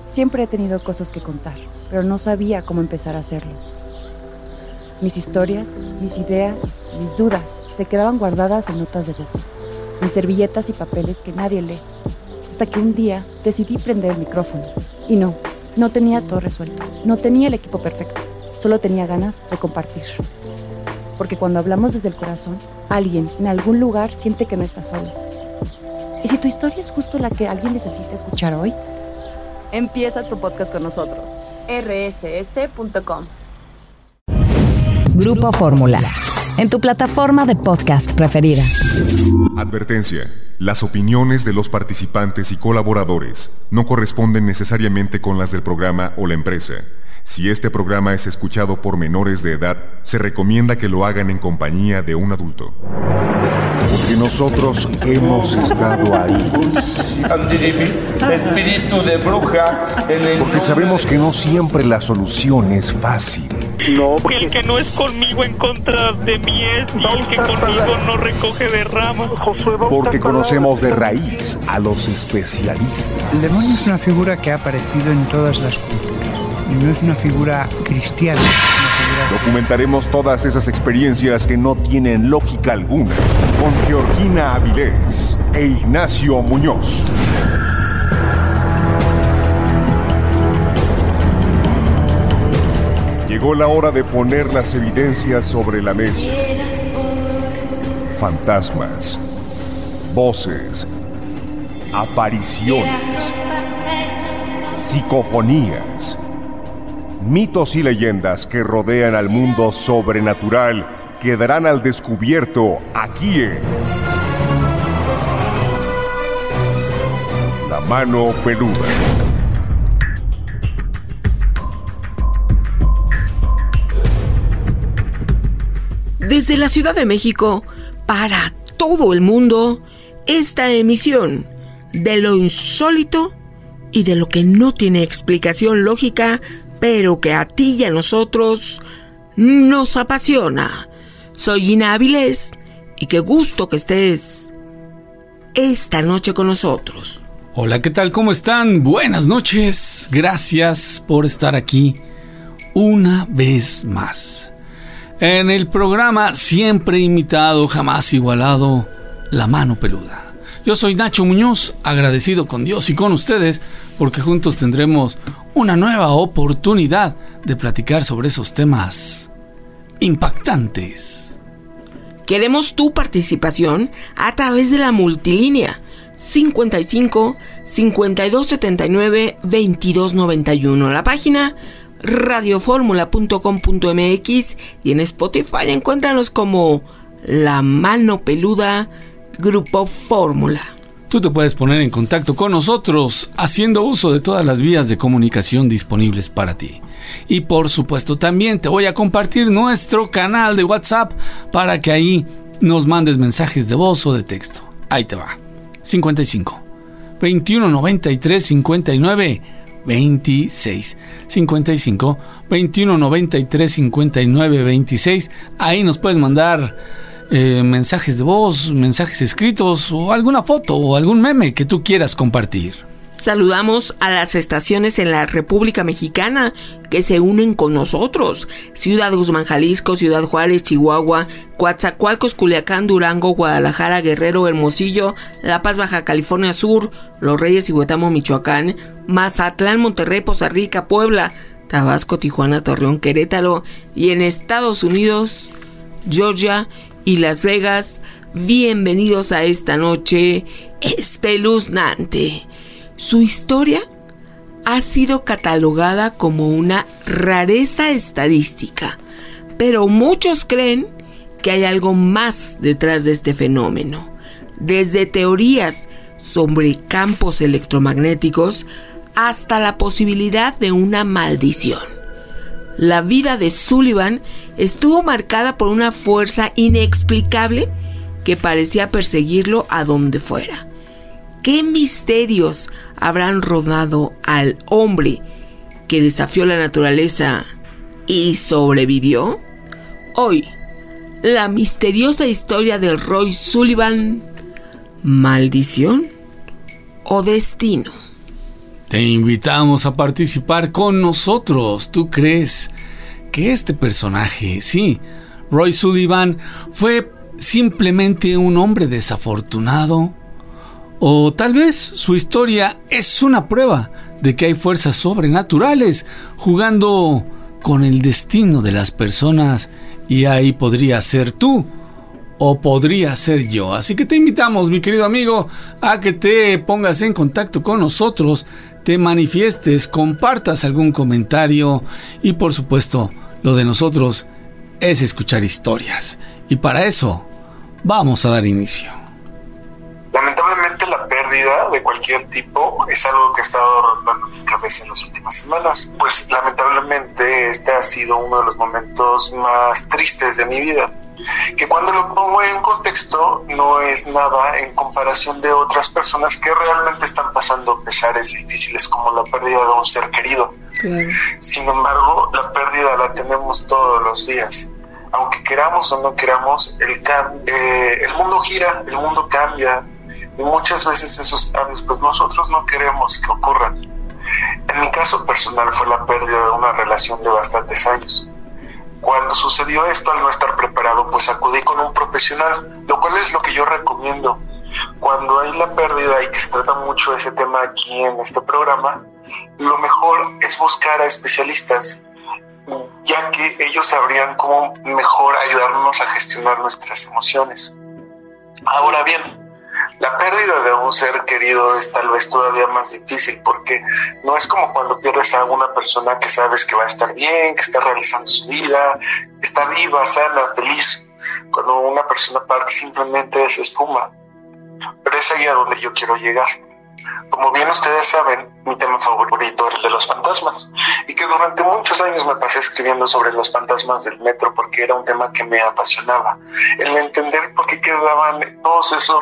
Siempre he tenido cosas que contar, pero no sabía cómo empezar a hacerlo. Mis historias, mis ideas, mis dudas se quedaban guardadas en notas de voz, en servilletas y papeles que nadie lee, hasta que un día decidí prender el micrófono. Y no tenía todo resuelto, no tenía el equipo perfecto, solo tenía ganas de compartir. Porque cuando hablamos desde el corazón, alguien en algún lugar siente que no está solo. ¿Y si tu historia es justo la que alguien necesita escuchar hoy? Empieza tu podcast con nosotros. rss.com. Grupo Fórmula, en tu plataforma de podcast preferida. Advertencia. Las opiniones de los participantes y colaboradores no corresponden necesariamente con las del programa o la empresa. Si este programa es escuchado por menores de edad, se recomienda que lo hagan en compañía de un adulto. Porque nosotros hemos estado ahí. Espíritu de bruja. Porque sabemos que no siempre la solución es fácil. No, el que no es conmigo en contra de mí es, y el que conmigo no recoge de ramas. Porque conocemos de raíz a los especialistas. El demonio es una figura que ha aparecido en todas las culturas. Y no es una figura cristiana. Documentaremos todas esas experiencias que no tienen lógica alguna con Georgina Avilés e Ignacio Muñoz. Llegó la hora de poner las evidencias sobre la mesa. Fantasmas, voces, apariciones, psicofonías, mitos y leyendas que rodean al mundo sobrenatural quedarán al descubierto aquí en La Mano Peluda. Desde la Ciudad de México, para todo el mundo, esta emisión de lo insólito y de lo que no tiene explicación lógica, pero que a ti y a nosotros nos apasiona. Soy Gina Avilés y qué gusto que estés esta noche con nosotros. Hola, ¿qué tal? ¿Cómo están? Buenas noches. Gracias por estar aquí una vez más. En el programa siempre imitado, jamás igualado, La Mano Peluda. Yo soy Nacho Muñoz, agradecido con Dios y con ustedes, porque juntos tendremos una nueva oportunidad de platicar sobre esos temas impactantes. Queremos tu participación a través de la multilínea 55 52 79 22 91, la página radioformula.com.mx y en Spotify encuéntranos como La Mano Peluda Grupo Fórmula. Tú te puedes poner en contacto con nosotros haciendo uso de todas las vías de comunicación disponibles para ti. Y por supuesto también te voy a compartir nuestro canal de WhatsApp para que ahí nos mandes mensajes de voz o de texto. Ahí te va. 55 21 93 59 26 55 21 93 59 26. Ahí nos puedes mandar mensajes de voz, mensajes escritos o alguna foto o algún meme que tú quieras compartir. Saludamos a las estaciones en la República Mexicana que se unen con nosotros: Ciudad Guzmán, Jalisco; Ciudad Juárez, Chihuahua; Coatzacoalcos, Culiacán, Durango, Guadalajara, Guerrero, Hermosillo, La Paz, Baja California Sur; Los Reyes y Huetamo, Michoacán; Mazatlán, Monterrey, Poza Rica, Puebla, Tabasco, Tijuana, Torreón, Querétaro; y en Estados Unidos, Georgia y Las Vegas. Bienvenidos a esta noche espeluznante. Su historia ha sido catalogada como una rareza estadística, pero muchos creen que hay algo más detrás de este fenómeno. Desde teorías sobre campos electromagnéticos hasta la posibilidad de una maldición. La vida de Sullivan estuvo marcada por una fuerza inexplicable que parecía perseguirlo a donde fuera. ¿Qué misterios habrán rodado al hombre que desafió la naturaleza y sobrevivió? Hoy, la misteriosa historia de Roy Sullivan, maldición o destino. Te invitamos a participar con nosotros. ¿Tú crees que este personaje, sí, Roy Sullivan, fue simplemente un hombre desafortunado? ¿O tal vez su historia es una prueba de que hay fuerzas sobrenaturales jugando con el destino de las personas y ahí podría ser tú o podría ser yo? Así que te invitamos, mi querido amigo, a que te pongas en contacto con nosotros, te manifiestes, compartas algún comentario y por supuesto lo de nosotros es escuchar historias y para eso vamos a dar inicio. Lamentablemente la pérdida de cualquier tipo es algo que ha estado rondando mi cabeza en las últimas semanas, pues lamentablemente este ha sido uno de los momentos más tristes de mi vida, que cuando lo pongo en contexto no es nada en comparación de otras personas que realmente están pasando pesares difíciles como la pérdida de un ser querido. Claro. Sin embargo, la pérdida la tenemos todos los días. Aunque queramos o no queramos, el mundo gira, el mundo cambia, y muchas veces esos cambios pues nosotros no queremos que ocurran. En mi caso personal fue la pérdida de una relación de bastantes años. Cuando sucedió esto, al no estar preparado, pues acudí con un profesional, lo cual es lo que yo recomiendo. Cuando hay la pérdida y que se trata mucho de ese tema aquí en este programa, lo mejor es buscar a especialistas, ya que ellos sabrían cómo mejor ayudarnos a gestionar nuestras emociones. Ahora bien, la pérdida de un ser querido es tal vez todavía más difícil porque no es como cuando pierdes a una persona que sabes que va a estar bien, que está realizando su vida, está viva, sana, feliz. Cuando una persona parte simplemente se esfuma. Pero es ahí a donde yo quiero llegar. Como bien ustedes saben, mi tema favorito es el de los fantasmas y que durante muchos años me pasé escribiendo sobre los fantasmas del metro porque era un tema que me apasionaba. El entender por qué quedaban todos esos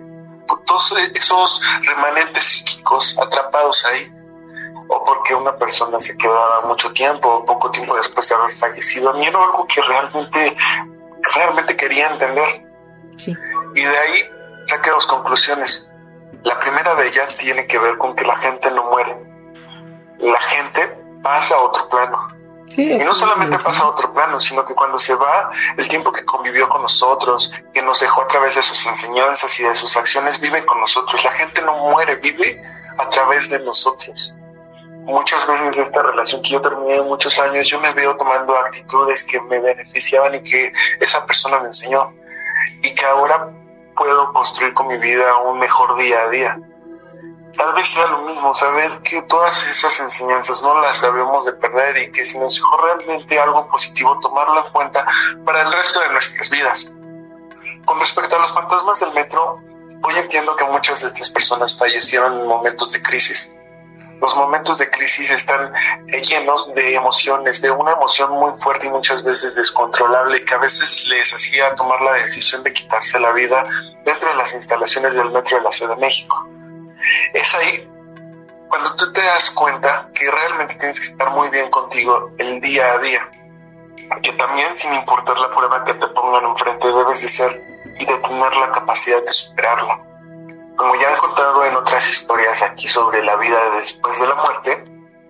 remanentes psíquicos atrapados ahí, o porque una persona se quedaba mucho tiempo o poco tiempo después de haber fallecido. A mí era algo que realmente quería entender. Sí. Y de ahí saqué dos conclusiones. La primera de ellas tiene que ver con que la gente no muere. La gente pasa a otro plano. Sí, y no solamente pasa a otro plano, sino que cuando se va, el tiempo que convivió con nosotros, que nos dejó a través de sus enseñanzas y de sus acciones, vive con nosotros. La gente no muere, vive a través de nosotros. Muchas veces esta relación que yo terminé muchos años, yo me veo tomando actitudes que me beneficiaban y que esa persona me enseñó. Y que ahora puedo construir con mi vida un mejor día a día. Tal vez sea lo mismo, saber que todas esas enseñanzas no las debemos de perder y que si nos dejó realmente algo positivo, tomarlo en cuenta para el resto de nuestras vidas. Con respecto a los fantasmas del metro, hoy entiendo que muchas de estas personas fallecieron en momentos de crisis. Los momentos de crisis están llenos de emociones, de una emoción muy fuerte y muchas veces descontrolable que a veces les hacía tomar la decisión de quitarse la vida dentro de las instalaciones del metro de la Ciudad de México. Es ahí cuando tú te das cuenta que realmente tienes que estar muy bien contigo el día a día, que también sin importar la prueba que te pongan enfrente debes de ser y de tener la capacidad de superarla. Como ya han contado en otras historias aquí sobre la vida después de la muerte,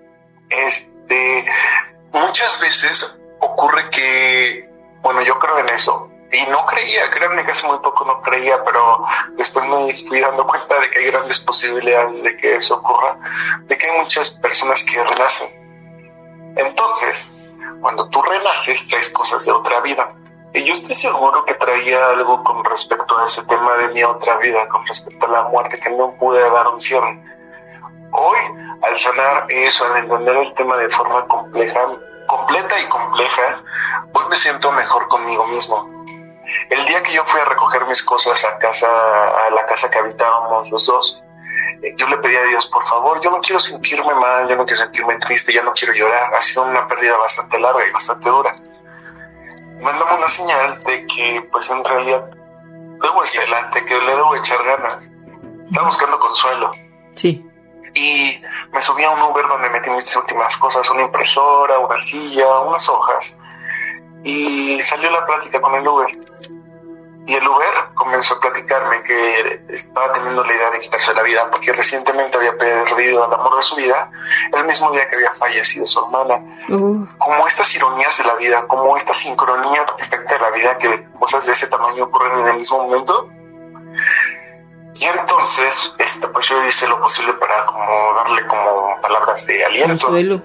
muchas veces ocurre que, bueno, yo creo en eso, y no creía, créanme que hace muy poco no creía, pero después me fui dando cuenta de que hay grandes posibilidades de que eso ocurra, de que hay muchas personas que renacen. Entonces, cuando tú renaces, traes cosas de otra vida. Y yo estoy seguro que traía algo con respecto a ese tema de mi otra vida, con respecto a la muerte, que no pude dar un cierre. Hoy, al sanar eso, al entender el tema de forma completa y compleja, hoy me siento mejor conmigo mismo. El día que yo fui a recoger mis cosas a la casa que habitábamos los dos, yo le pedí a Dios, por favor, yo no quiero sentirme mal, yo no quiero sentirme triste, yo no quiero llorar. Ha sido una pérdida bastante larga y bastante dura. Mándame una señal de que, pues en realidad, debo ir adelante, que le debo echar ganas. Estaba buscando consuelo. Sí. Y me subí a un Uber donde metí mis últimas cosas, una impresora, una silla, unas hojas. Y salió la plática con el Uber. Y el Uber comenzó a platicarme que estaba teniendo la idea de quitarse la vida porque recientemente había perdido el amor de su vida el mismo día que había fallecido su hermana. Como estas ironías de la vida, como esta sincronía perfecta de la vida, que cosas de ese tamaño ocurren en el mismo momento. Y entonces, pues yo hice lo posible para como darle como palabras de aliento. Consuelo.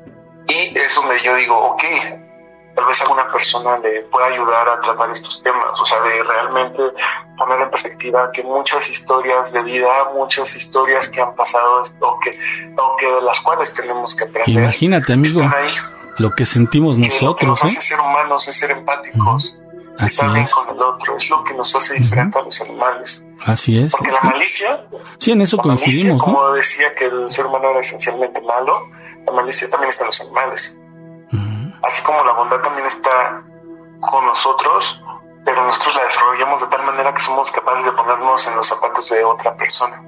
Y es donde yo digo, ok, tal vez alguna persona le pueda ayudar a tratar estos temas, o sea, de realmente poner en perspectiva que muchas historias de vida, muchas historias que han pasado o que de las cuales tenemos que aprender. Imagínate, amigo, lo que sentimos nosotros. Lo que nos hace ser humanos es ser empáticos. Estar bien con el otro, es lo que nos hace diferente a los animales. Así es. Porque la malicia... Sí, en eso coincidimos, malicia, ¿no? Como decía que el ser humano era esencialmente malo, la malicia también está en los animales. Así como la bondad también está con nosotros, pero nosotros la desarrollamos de tal manera que somos capaces de ponernos en los zapatos de otra persona.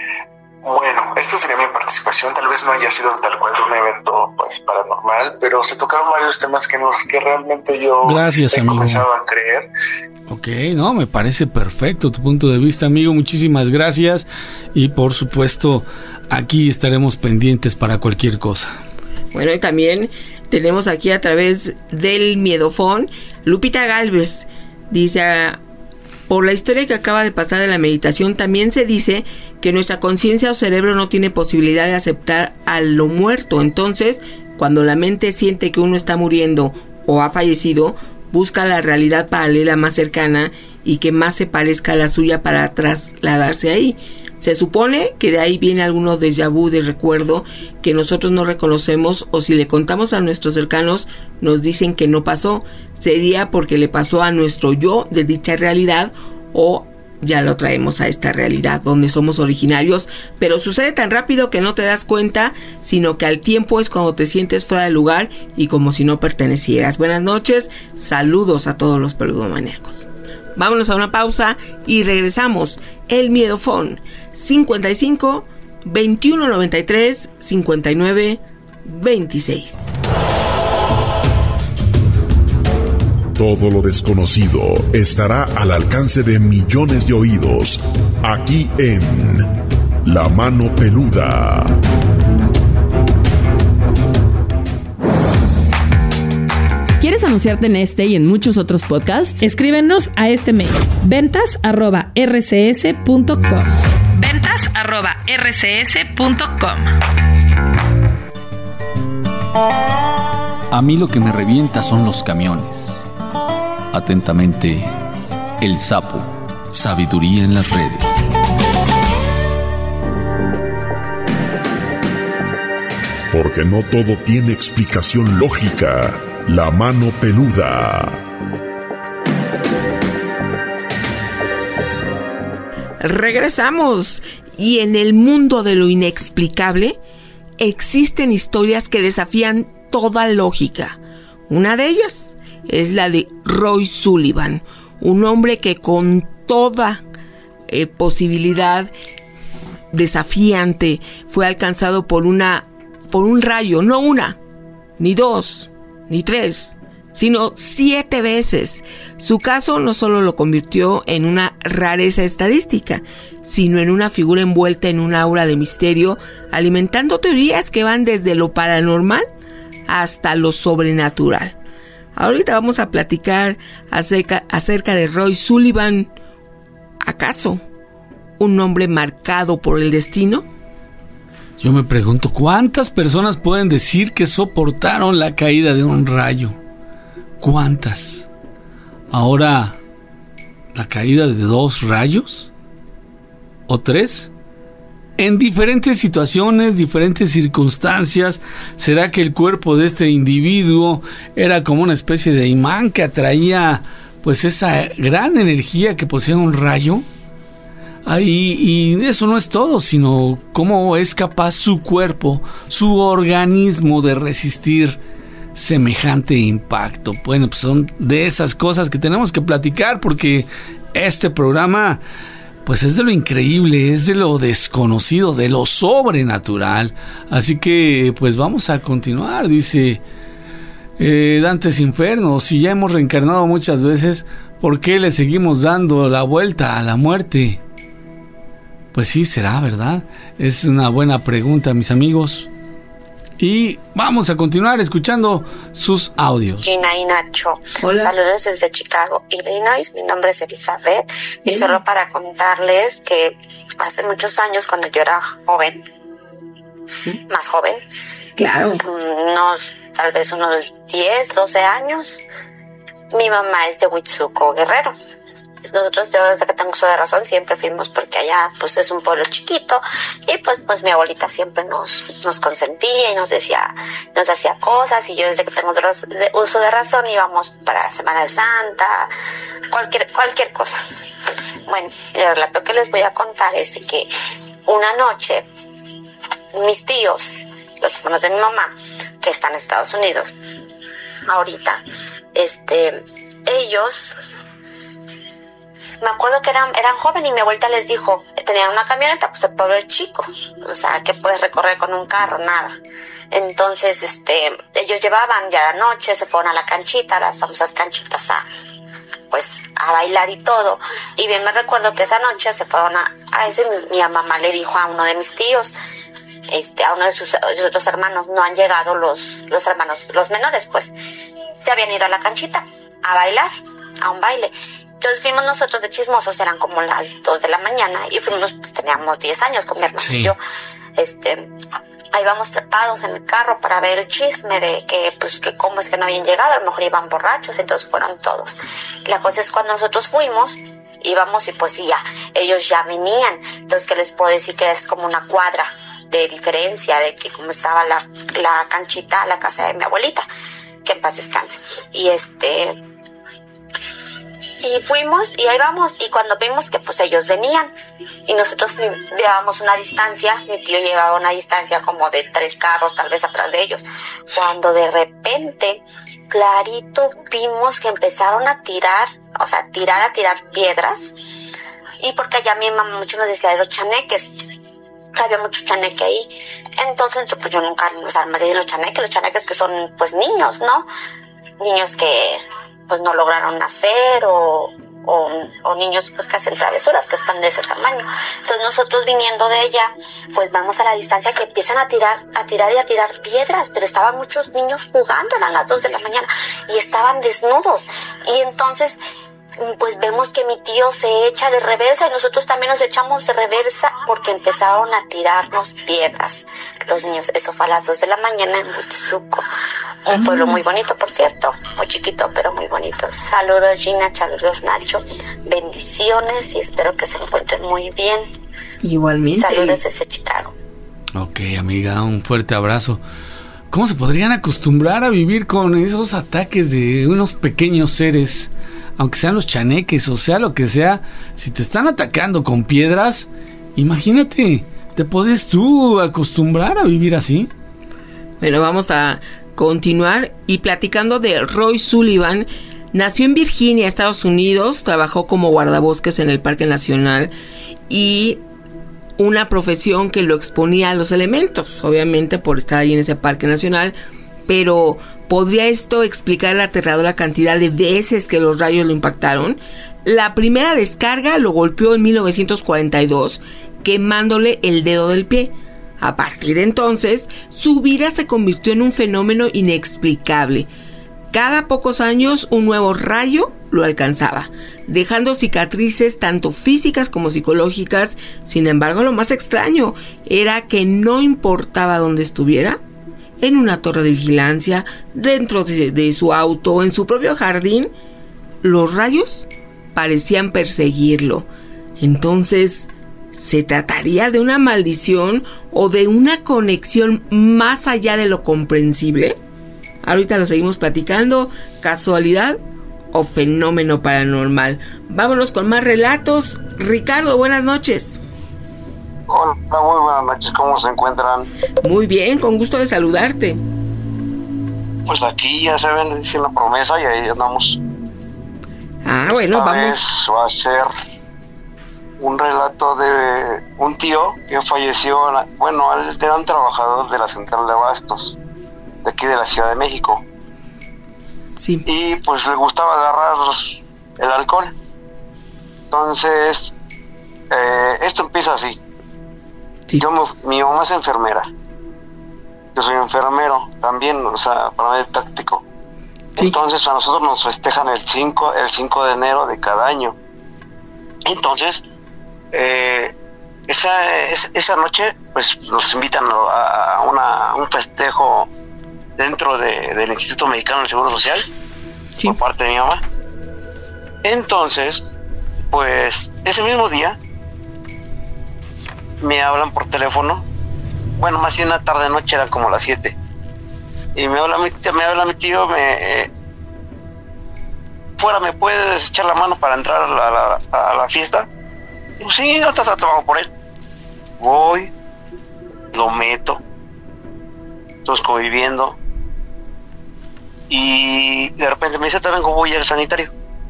Bueno, esta sería mi participación. Tal vez no haya sido tal cual un evento pues paranormal, pero se tocaron varios temas que realmente yo comenzado a creer. Ok, no, me parece perfecto tu punto de vista, amigo. Muchísimas gracias. Y por supuesto, aquí estaremos pendientes para cualquier cosa. Bueno, y también tenemos aquí a través del Miedofón, Lupita Galvez. Dice... Por la historia que acaba de pasar de la meditación, también se dice que nuestra conciencia o cerebro no tiene posibilidad de aceptar a lo muerto. Entonces, cuando la mente siente que uno está muriendo o ha fallecido, busca la realidad paralela más cercana y que más se parezca a la suya para trasladarse ahí. Se supone que de ahí viene algunos déjà vu de recuerdo que nosotros no reconocemos, o si le contamos a nuestros cercanos nos dicen que no pasó. Sería porque le pasó a nuestro yo de dicha realidad, o ya lo traemos a esta realidad donde somos originarios, pero sucede tan rápido que no te das cuenta, sino que al tiempo es cuando te sientes fuera de lugar y como si no pertenecieras. Buenas noches, saludos a todos los peludomaníacos. Vámonos a una pausa y regresamos. El Miedofón 55 21 93 59 26. Todo lo desconocido estará al alcance de millones de oídos, aquí en La Mano Peluda. ¿Quieres anunciarte en este y en muchos otros podcasts? Escríbenos a este mail: ventas@rcs.com. ventas@rcs.com. A mí lo que me revienta son los camiones. Atentamente, El Sapo. Sabiduría en las redes. Porque no todo tiene explicación lógica. La Mano Peluda. Regresamos. Y en el mundo de lo inexplicable existen historias que desafían toda lógica. Una de ellas es la de Roy Sullivan, un hombre que con toda posibilidad desafiante fue alcanzado por un rayo, no una, ni dos, ni tres, sino 7 veces. Su caso no solo lo convirtió en una rareza estadística, sino en una figura envuelta en un aura de misterio, alimentando teorías que van desde lo paranormal hasta lo sobrenatural. Ahorita vamos a platicar acerca de Roy Sullivan. ¿Acaso un hombre marcado por el destino? Yo me pregunto, ¿cuántas personas pueden decir que soportaron la caída de un rayo? ¿Cuántas? Ahora, ¿la caída de 2 rayos? ¿O 3? En diferentes situaciones, diferentes circunstancias. ¿Será que el cuerpo de este individuo era como una especie de imán que atraía pues esa gran energía que posee un rayo? Y eso no es todo, sino cómo es capaz su cuerpo, su organismo de resistir semejante impacto. Bueno, pues son de esas cosas que tenemos que platicar, porque este programa pues es de lo increíble, es de lo desconocido, de lo sobrenatural. Así que pues vamos a continuar. Dice Dante's Inferno: si ya hemos reencarnado muchas veces, ¿Por qué le seguimos dando la vuelta a la muerte? Pues sí, será, ¿verdad? Es una buena pregunta, mis amigos. Y vamos a continuar escuchando sus audios. Gina y Nacho, hola. Saludos desde Chicago, Illinois. Mi nombre es Elizabeth y solo para contarles que hace muchos años, cuando yo era joven, más joven, claro, tal vez unos 10, 12 años, mi mamá es de Huitzuco, Guerrero. Nosotros, yo desde que tengo uso de razón, siempre fuimos porque allá pues es un pueblo chiquito y pues mi abuelita siempre nos consentía y nos hacía cosas, y yo desde que tengo uso de razón íbamos para Semana de Santa, cualquier cosa. Bueno, el relato que les voy a contar es que una noche mis tíos, los hermanos de mi mamá, que están en Estados Unidos ahorita, ellos, me acuerdo que eran jóvenes y mi abuelita les dijo, tenían una camioneta, pues el pueblo es chico, o sea, ¿qué puedes recorrer con un carro? Nada. Entonces, ellos llevaban ya la noche, se fueron a la canchita, las famosas canchitas a bailar y todo. Y bien me recuerdo que esa noche se fueron a eso, y mi mamá le dijo a uno de mis tíos, a uno de sus otros hermanos, no han llegado los hermanos, los menores, pues, se habían ido a la canchita a bailar, a un baile. Entonces fuimos nosotros de chismosos, eran como las 2 de la mañana, y fuimos, pues teníamos 10 años con mi hermano y yo. Ahí vamos trepados en el carro para ver el chisme de que cómo es que no habían llegado, a lo mejor iban borrachos, entonces fueron todos. La cosa es cuando nosotros fuimos, íbamos y pues sí, ya, ellos ya venían. Entonces, ¿qué les puedo decir? Que es como una cuadra de diferencia de que como estaba la canchita, la casa de mi abuelita, que en paz descanse. Y fuimos y ahí vamos, y cuando vimos que pues ellos venían y nosotros llevábamos una distancia, mi tío llevaba una distancia como de 3 carros tal vez atrás de ellos, cuando de repente clarito vimos que empezaron a tirar piedras, y porque allá mi mamá mucho nos decía de los chaneques, había mucho chaneque ahí. Entonces yo nunca nos armé de los chaneques que son pues niños, ¿no? Niños que pues no lograron nacer o niños pues que hacen travesuras, que están de ese tamaño. Entonces nosotros viniendo de ella, pues vamos a la distancia que empiezan a tirar piedras, pero estaban muchos niños jugando, eran las 2 de la mañana y estaban desnudos. Y entonces pues vemos que mi tío se echa de reversa y nosotros también nos echamos de reversa porque empezaron a tirarnos piedras los niños. Eso fue a las 2 de la mañana en Huitzuco, un pueblo muy bonito, por cierto, muy chiquito pero muy bonito. Saludos Gina, saludos Nacho, bendiciones y espero que se encuentren muy bien. Igualmente. Saludos desde Chicago. Ok, amiga, un fuerte abrazo. ¿Cómo se podrían acostumbrar a vivir con esos ataques de unos pequeños seres? Aunque sean los chaneques o sea lo que sea, si te están atacando con piedras, imagínate, ¿te puedes tú acostumbrar a vivir así? Bueno, vamos a continuar y platicando de Roy Sullivan. Nació en Virginia, Estados Unidos, trabajó como guardabosques en el Parque Nacional y una profesión que lo exponía a los elementos, obviamente por estar ahí en ese Parque Nacional, pero ¿podría esto explicar la aterradora cantidad de veces que los rayos lo impactaron? La primera descarga lo golpeó en 1942, quemándole el dedo del pie. A partir de entonces, su vida se convirtió en un fenómeno inexplicable. Cada pocos años, un nuevo rayo lo alcanzaba, dejando cicatrices tanto físicas como psicológicas. Sin embargo, lo más extraño era que no importaba dónde estuviera, en una torre de vigilancia, dentro de su auto o en su propio jardín, los rayos parecían perseguirlo. Entonces, ¿se trataría de una maldición o de una conexión más allá de lo comprensible? Ahorita lo seguimos platicando. ¿Casualidad o fenómeno paranormal? Vámonos con más relatos. Ricardo, buenas noches. Hola, muy buenas noches, ¿cómo se encuentran? Muy bien, con gusto de saludarte. Pues aquí ya se ven, hice la promesa y ahí andamos. Ah, bueno, Esta vamos. vez va a ser un relato de un tío que falleció. Bueno, él era un trabajador de la central de abastos, de aquí de la Ciudad de México. Sí. Y pues le gustaba agarrar el alcohol. Entonces, esto empieza así. Sí. Mi mamá es enfermera. Yo soy enfermero también, o sea, para mí es táctico. Sí. Entonces a nosotros nos festejan el 5 de enero de cada año. Entonces, esa noche, pues nos invitan a un festejo dentro del Instituto Mexicano del Seguro Social, sí, por parte de mi mamá. Entonces, pues ese mismo día me hablan por teléfono. Bueno, más bien una tarde noche, eran como las 7. Y me habla mi tío, fuera, ¿me puedes echar la mano para entrar a la fiesta? Y pues, sí, ahorita se trabajo por él. Voy, lo meto, estamos conviviendo, y de repente me dice, te vengo, voy al sanitario.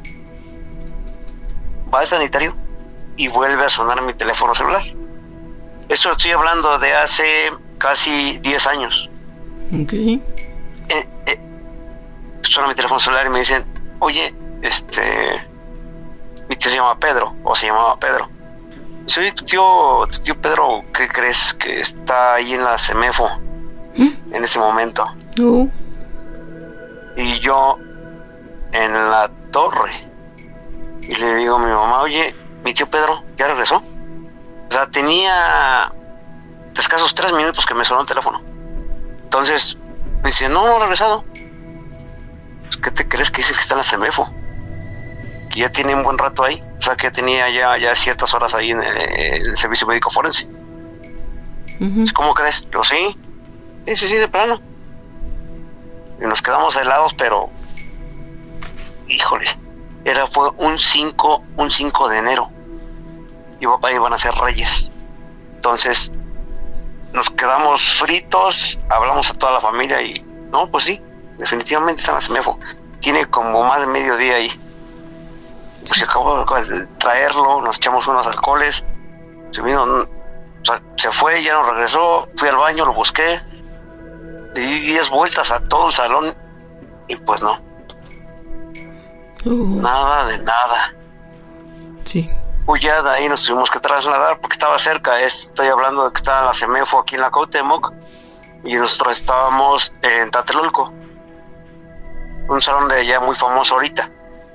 Va al sanitario y vuelve a sonar mi teléfono celular. Esto estoy hablando de hace casi 10 años. Ok. Suena mi teléfono celular y me dicen, oye, mi tío se llama Pedro, o se llamaba Pedro. Dice, oye, tu tío Pedro, ¿qué crees? Que está ahí en la CEMEFO, en ese momento. Y yo, en la torre, y le digo a mi mamá, oye, mi tío Pedro, ¿ya regresó? O sea, tenía escasos 3 minutos que me sonó el teléfono. Entonces, me dice, no ha regresado. Pues, ¿qué te crees que dice que está en la CEMEFO? Que ya tiene un buen rato ahí. O sea, que ya tenía ya ciertas horas ahí en el servicio médico forense. ¿Cómo crees? Yo, sí, de plano. Y nos quedamos helados, pero híjole, fue un 5 de enero. Y papá iban a ser reyes. Entonces nos quedamos fritos, hablamos a toda la familia y no, pues sí, definitivamente está en la CEMEFO. Tiene como más de medio día ahí. Pues se acabó de traerlo, nos echamos unos alcoholes, se vino, o sea, se fue, ya no regresó, fui al baño, lo busqué, le di 10 vueltas a todo el salón y pues no. Nada de nada. Sí. Pues ya de ahí nos tuvimos que trasladar porque estaba cerca. Estoy hablando de que estaba la CEMEFO aquí en la Cuauhtémoc y nosotros estábamos en Tlatelolco, un salón de allá muy famoso ahorita.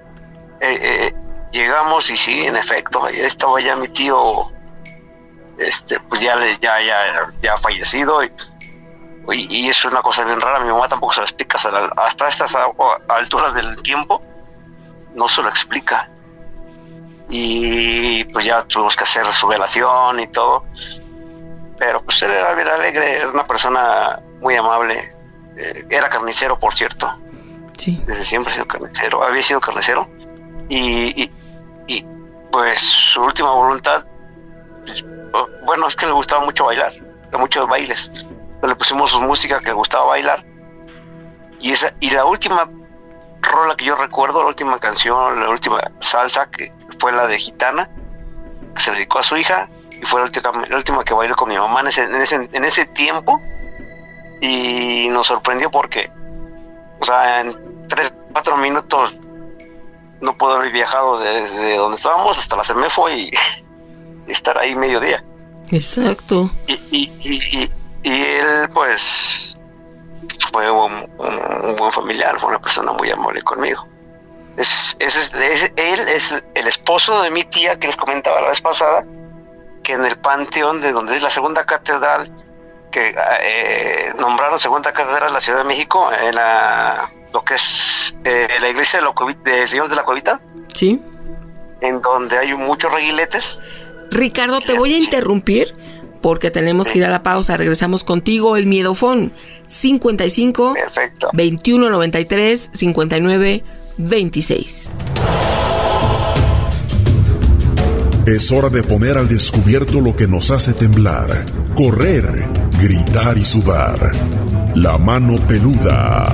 Llegamos y sí, en efecto, ahí estaba ya mi tío, pues ya fallecido y eso es una cosa bien rara. Mi mamá tampoco se lo explica hasta estas alturas del tiempo, no se lo explica. Y pues ya tuvimos que hacer su velación y todo, pero pues él era bien alegre, era una persona muy amable, era carnicero, por cierto. Sí. Desde siempre había sido carnicero y pues su última voluntad, bueno, es que le gustaba mucho bailar, muchos bailes, le pusimos su música que le gustaba bailar y la última rola que yo recuerdo, la última canción, la última salsa que fue la de Gitana, que se dedicó a su hija, y fue la última que bailé con mi mamá en ese tiempo, y nos sorprendió porque, o sea, en 3-4 minutos no puedo haber viajado desde donde estábamos hasta la CEMEFO y estar ahí mediodía. Exacto. Y él, pues, fue un buen familiar, fue una persona muy amable conmigo. Él es el esposo de mi tía que les comentaba la vez pasada, que en el panteón de donde es la segunda catedral, que nombraron segunda catedral de la Ciudad de México, en lo que es la iglesia del Señor de la Cuevita. Sí. En donde hay muchos reguiletes. Ricardo, te voy a interrumpir porque tenemos que ir a la pausa. Regresamos contigo, el Miedofón 55 Perfecto. 21 93 59 26. Es hora de poner al descubierto lo que nos hace temblar, correr, gritar y sudar. La mano peluda.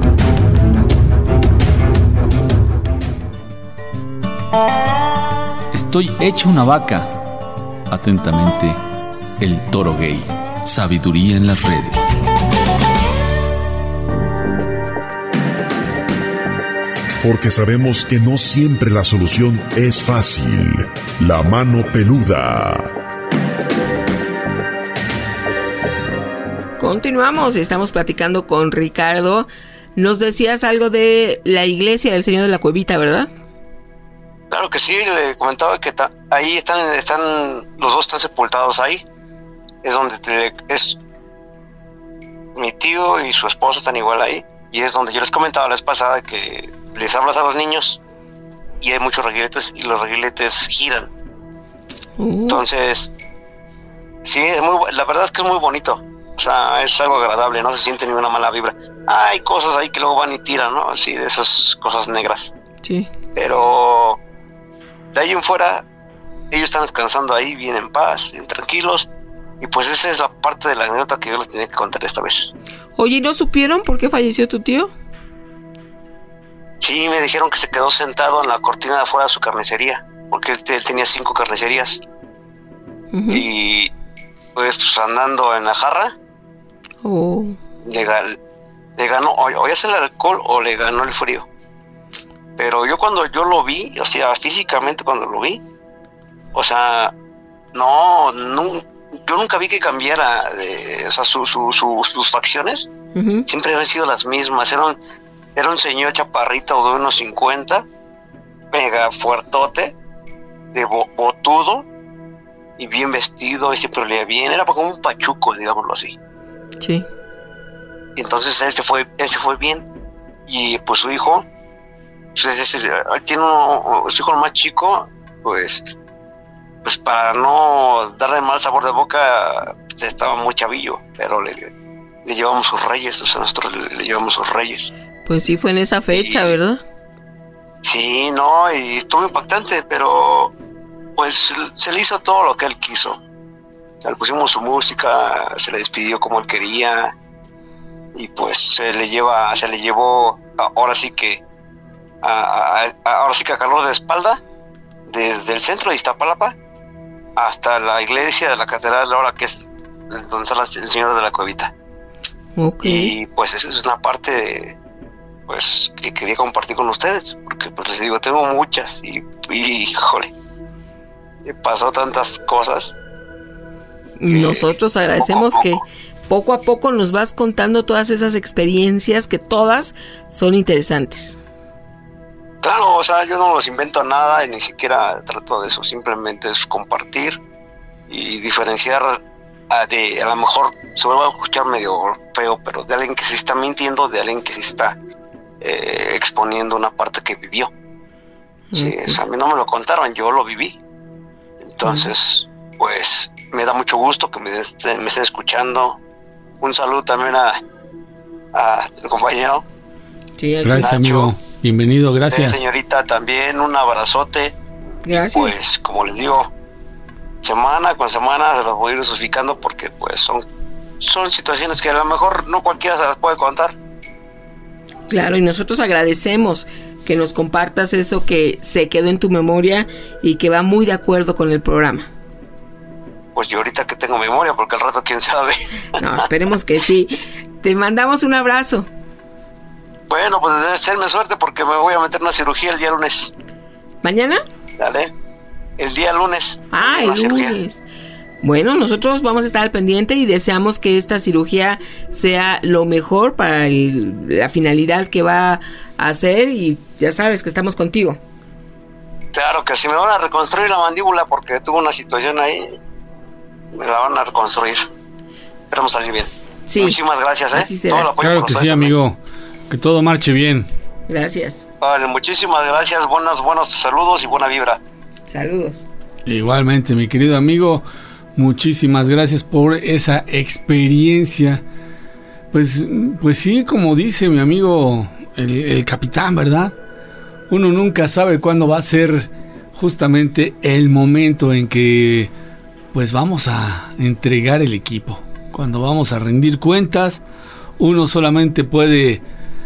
Estoy hecha una vaca. Atentamente, el toro gay. Sabiduría en las redes. porque sabemos que no siempre la solución es fácil. La mano peluda. Continuamos, estamos platicando con Ricardo. Nos decías algo de la iglesia del Señor de la Cuevita, ¿verdad? Claro que sí, le comentaba que ahí están, los dos están sepultados ahí. Es donde es mi tío y su esposo están igual ahí. Y es donde yo les comentaba la vez pasada que les hablas a los niños y hay muchos reguiletes y los reguiletes giran. Entonces, sí, la verdad es que es muy bonito. O sea, es algo agradable, no se siente ninguna mala vibra. Hay cosas ahí que luego van y tiran, ¿no? Así, de esas cosas negras. Sí. Pero de ahí en fuera, ellos están descansando ahí, bien en paz, bien tranquilos. Y pues esa es la parte de la anécdota que yo les tenía que contar esta vez. Oye, ¿y no supieron por qué falleció tu tío? Sí, me dijeron que se quedó sentado en la cortina de afuera de su carnicería, porque él tenía 5 carnicerías. Y pues andando en la jarra, le ganó, o ya sea el alcohol o le ganó el frío. Pero yo cuando yo lo vi, o sea, físicamente cuando lo vi, o sea, no, yo nunca vi que cambiara, o sea, sus facciones siempre habían sido las mismas. Era un señor chaparrito de unos 50, mega fuertote, de botudo y bien vestido, y siempre olía bien. Era como un pachuco, digámoslo así. Sí. Y entonces él se fue bien. Y pues su hijo, pues, tiene su hijo más chico, pues para no darle mal sabor de boca, pues, estaba muy chavillo, pero le llevamos sus reyes, o sea, nosotros le llevamos sus reyes. Pues sí, fue en esa fecha, ¿verdad? Sí, no, y estuvo impactante, pero pues se le hizo todo lo que él quiso. O sea, le pusimos su música, se le despidió como él quería, y pues se le llevó ahora sí que a calor de espalda, desde el centro de Iztapalapa hasta la iglesia de la catedral, ahora que es donde está el Señor de la Cuevita. Y pues esa es una parte pues que quería compartir con ustedes, porque pues les digo, tengo muchas y híjole, pasó tantas cosas. Nosotros agradecemos que poco a poco nos vas contando todas esas experiencias, que todas son interesantes. Claro, o sea, yo no los invento nada y ni siquiera trato de eso, simplemente es compartir y diferenciar a lo mejor se va a escuchar medio feo, pero de alguien que se está mintiendo, de alguien que se está exponiendo una parte que vivió. Sí, o sea, a mí no me lo contaron, yo lo viví. Entonces, pues me da mucho gusto que me estén escuchando. Un saludo también a el compañero. Sí, gracias, Nacho, amigo. Bienvenido, gracias. Señorita, también un abrazote. Gracias. Pues, como les digo, semana con semana se los voy a ir dosificando porque pues son situaciones que a lo mejor no cualquiera se las puede contar. Claro, y nosotros agradecemos que nos compartas eso que se quedó en tu memoria y que va muy de acuerdo con el programa. Pues yo ahorita que tengo memoria, porque al rato quién sabe. No, esperemos que sí. Te mandamos un abrazo. Bueno, pues debe serme suerte porque me voy a meter una cirugía el día lunes. ¿Mañana? Dale, el día lunes. Ah, el lunes. Bueno, nosotros vamos a estar al pendiente y deseamos que esta cirugía sea lo mejor para la finalidad que va a hacer, y ya sabes que estamos contigo. Claro que sí, me van a reconstruir la mandíbula porque tuve una situación ahí, me la van a reconstruir. Esperamos salir bien. Sí. Muchísimas gracias, Así será. Todo el apoyo claro que sí, amigo. Que todo marche bien. Gracias. Vale, muchísimas gracias. Buenos saludos y buena vibra. Saludos. Igualmente, mi querido amigo, muchísimas gracias por esa experiencia. Pues sí, como dice mi amigo el capitán, ¿verdad? Uno nunca sabe cuándo va a ser justamente el momento en que pues vamos a entregar el equipo, cuando vamos a rendir cuentas. Uno solamente puede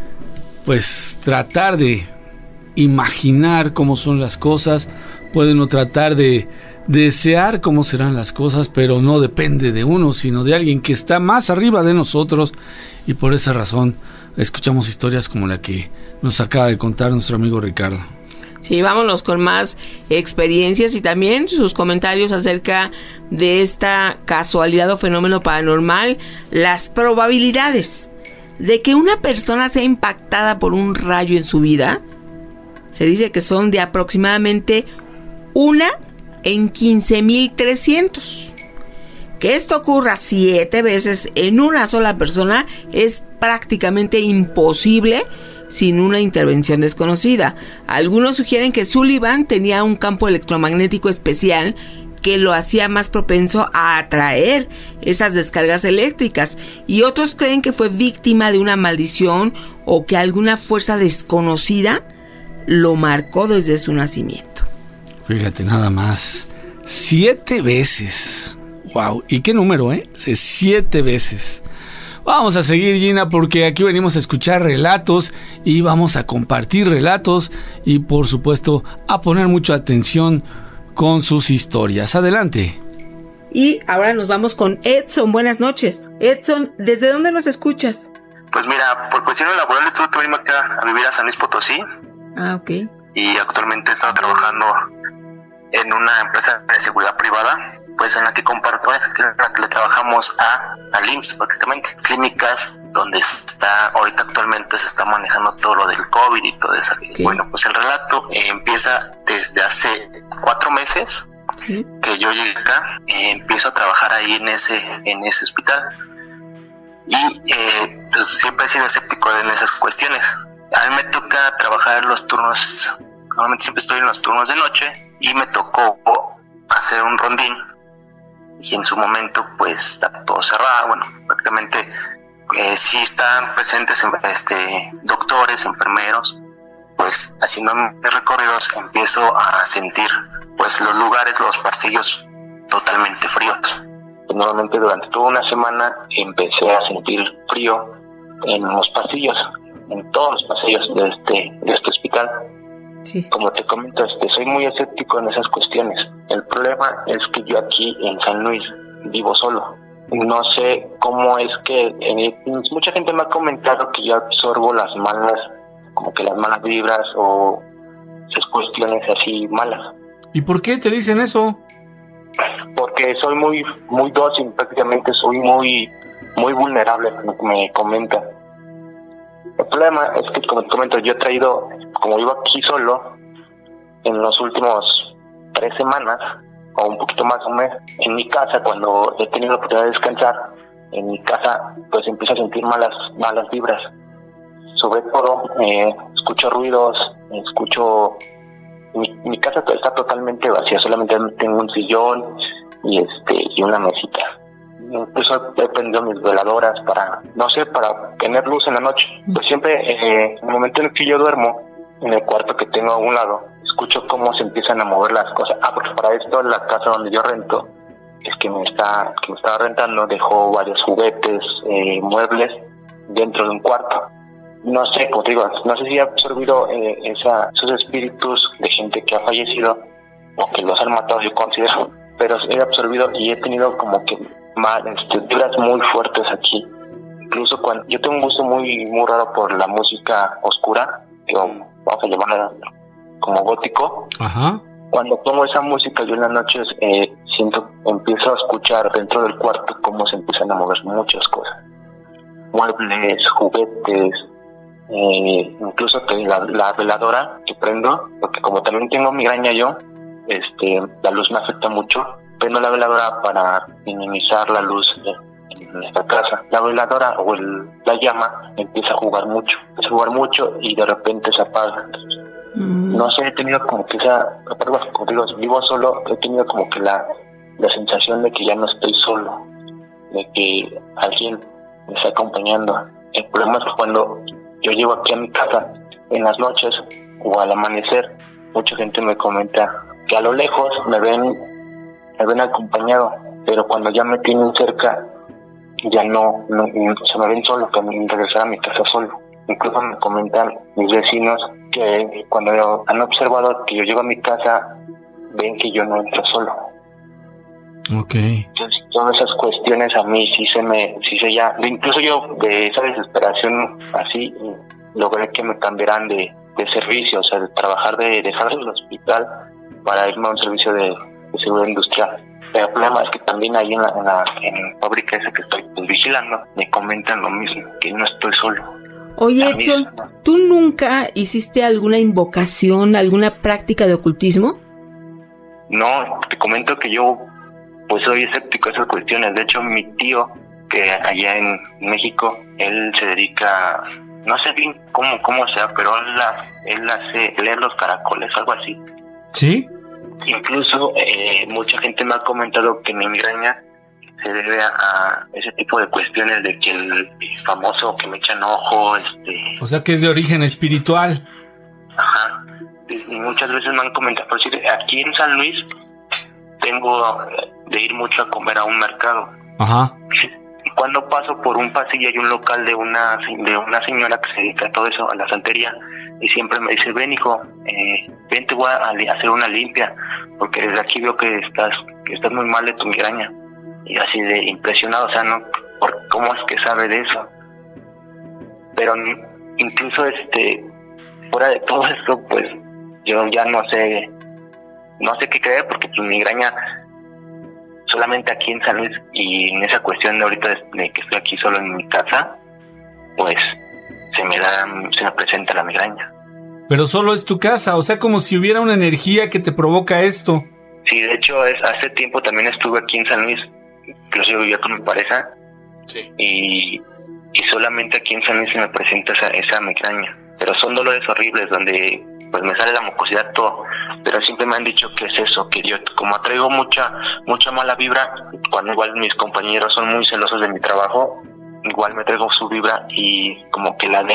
pues tratar de imaginar cómo son las cosas, puede uno tratar de desear cómo serán las cosas, pero no depende de uno, sino de alguien que está más arriba de nosotros, y por esa razón escuchamos historias como la que nos acaba de contar nuestro amigo Ricardo. Sí, vámonos con más experiencias y también sus comentarios acerca de esta casualidad o fenómeno paranormal, las probabilidades de que una persona sea impactada por un rayo en su vida. Se dice que son de aproximadamente 1 en 15,300. Que esto ocurra 7 veces en una sola persona es prácticamente imposible sin una intervención desconocida. Algunos sugieren que Sullivan tenía un campo electromagnético especial que lo hacía más propenso a atraer esas descargas eléctricas, y otros creen que fue víctima de una maldición o que alguna fuerza desconocida lo marcó desde su nacimiento. Fíjate nada más, 7 veces. Wow, ¿y qué número, 7 veces. Vamos a seguir, Gina, porque aquí venimos a escuchar relatos y vamos a compartir relatos y, por supuesto, a poner mucha atención con sus historias. Adelante. Y ahora nos vamos con Edson. Buenas noches. Edson, ¿desde dónde nos escuchas? Pues mira, por cuestiones laborales tuve que venirme acá a vivir a San Luis Potosí. Ah, ok. Y actualmente he estado trabajando en una empresa de seguridad privada, pues en la que comparto, en la que le trabajamos al IMSS prácticamente, clínicas donde ahorita actualmente se está manejando todo lo del COVID y todo eso. Okay. Bueno, pues el relato empieza desde hace 4 meses que yo llegué acá, empiezo a trabajar ahí en ese hospital, y pues siempre he sido escéptico en esas cuestiones. A mí me toca trabajar en los turnos, normalmente siempre estoy en los turnos de noche, y me tocó hacer un rondín, y en su momento pues está todo cerrado. Bueno, prácticamente sí están presentes doctores, enfermeros, pues haciendo mis recorridos empiezo a sentir pues los lugares, los pasillos totalmente fríos. Normalmente durante toda una semana empecé a sentir frío en los pasillos, en todos los pasillos de este hospital. Sí. Como te comento, soy muy escéptico en esas cuestiones. El problema es que yo aquí en San Luis vivo solo. No sé cómo es que mucha gente me ha comentado que yo absorbo las malas vibras o esas cuestiones así malas. ¿Y por qué te dicen eso? Porque soy muy muy dócil, prácticamente soy muy muy vulnerable, me comentan. El problema es que, como te comento, yo he traído, como vivo aquí solo, en los últimos 3 semanas, o un poquito más o menos, en mi casa, cuando he tenido la oportunidad de descansar, en mi casa, pues empiezo a sentir malas vibras. Sobre todo, escucho ruidos, mi casa está totalmente vacía, solamente tengo un sillón y una mesita. Incluso he prendido mis veladoras para tener luz en la noche. Pues siempre, en el momento en el que yo duermo, en el cuarto que tengo a un lado, escucho cómo se empiezan a mover las cosas. Porque para esto la casa donde yo rento, que me estaba rentando, dejó varios juguetes, muebles dentro de un cuarto. No sé, como te digo, no sé si he absorbido esos espíritus de gente que ha fallecido o que los han matado, yo considero, pero he absorbido y he tenido como que vibras muy fuertes aquí. Incluso cuando yo tengo un gusto muy muy raro por la música oscura, vamos a llamarla como gótico. Ajá. Cuando pongo esa música, yo en las noches empiezo a escuchar dentro del cuarto cómo se empiezan a mover muchas cosas, muebles, juguetes, incluso la veladora que prendo, porque como también tengo migraña yo, la luz me afecta mucho. Prendo la veladora para minimizar la luz en esta casa. La veladora o la llama empieza a jugar mucho y de repente se apaga. No sé, he tenido como que como digo, vivo solo, he tenido como que la sensación de que ya no estoy solo, de que alguien me está acompañando. El problema es que cuando yo llego aquí a mi casa en las noches o al amanecer, mucha gente me comenta que a lo lejos me ven acompañado, pero cuando ya me tienen cerca ya no se me ven solo, que me regresar a mi casa solo. Incluso me comentan mis vecinos que cuando han observado que yo llego a mi casa, ven que yo no entro solo. Okay. Entonces, todas esas cuestiones a mí incluso yo de esa desesperación así logré que me cambiaran de servicio, o sea, de trabajar, de dejar el hospital para irme a un servicio de seguridad industrial. Pero el problema es que también ahí en la fábrica esa que estoy vigilando, me comentan lo mismo, que no estoy solo. Oye, Edson, ¿tú nunca hiciste alguna invocación, alguna práctica de ocultismo? No, te comento que yo pues soy escéptico a esas cuestiones. De hecho, mi tío, que allá en México, él se dedica, no sé bien cómo sea, pero él hace leer los caracoles, algo así. ¿Sí? Incluso mucha gente me ha comentado que mi migraña se debe a ese tipo de cuestiones de que el famoso que me echan ojo, O sea, que es de origen espiritual. Ajá. Y muchas veces me han comentado, por decir, aquí en San Luis tengo de ir mucho a comer a un mercado. Ajá. Y cuando paso por un pasillo hay un local de una señora que se dedica a todo eso, a la santería, y siempre me dice, ven hijo, ven, te voy a hacer una limpia, porque desde aquí veo que estás muy mal de tu migraña. Y así de impresionado, o sea, no, ¿cómo es que sabe de eso? Pero incluso fuera de todo esto, pues yo ya no sé qué creer, porque tu migraña solamente aquí en San Luis, y en esa cuestión de ahorita de que estoy aquí solo en mi casa, pues se me presenta la migraña. Pero solo es tu casa, o sea, como si hubiera una energía que te provoca esto. Sí, de hecho, hace tiempo también estuve aquí en San Luis, incluso yo vivía con mi pareja, sí. Y solamente aquí en San Luis se me presenta esa migraña, pero son dolores horribles donde pues me sale la mucosidad, todo, pero siempre me han dicho que es eso, que yo como atraigo mucha mala vibra, cuando igual mis compañeros son muy celosos de mi trabajo, igual me traigo su vibra y como que la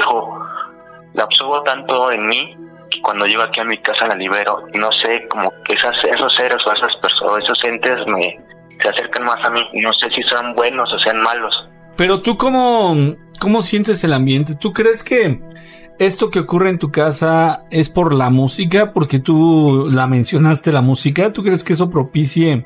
absorbo tanto en mí, que cuando llego aquí a mi casa la libero. No sé, como que esos seres o esas personas, esos entes se acercan más a mí, no sé si son buenos o sean malos. Pero tú, ¿cómo sientes el ambiente? ¿Tú crees que esto que ocurre en tu casa es por la música? Porque tú la mencionaste, la música. ¿Tú crees que eso propicie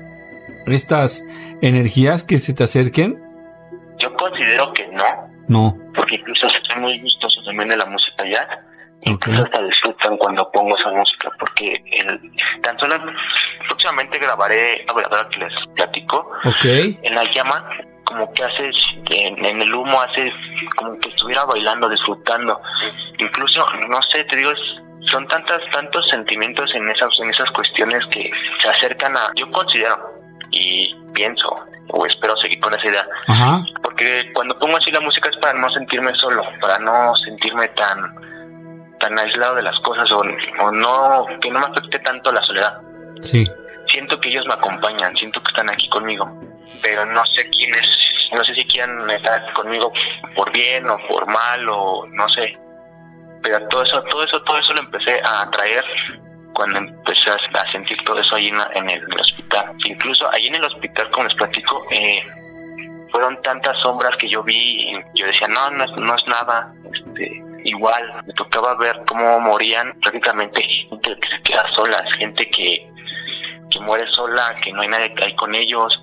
estas energías que se te acerquen? Yo considero que no. No. Porque incluso estoy muy gustoso también de la música jazz. Incluso hasta disfrutan cuando pongo esa música, porque tan solo próximamente grabaré la verdad que les platico. En la llama, como que hace en el humo, hace como que estuviera bailando, disfrutando. Incluso, no sé, te digo, son tantos sentimientos en esas cuestiones que se acercan a, yo considero y pienso o espero seguir con esa idea. Ajá. Porque cuando pongo así la música es para no sentirme solo, para no sentirme tan aislado de las cosas, o no, que no me afecte tanto la soledad. Sí. Siento que ellos me acompañan, siento que están aquí conmigo, pero no sé no sé si quieran estar conmigo por bien o por mal, o no sé. Pero todo eso lo empecé a atraer cuando empecé a sentir todo eso ahí en el hospital. Incluso ahí en el hospital, como les platico, fueron tantas sombras que yo vi, y yo decía, no es nada. Igual, me tocaba ver cómo morían prácticamente gente que se queda sola, gente que muere sola, que no hay nadie que hay con ellos.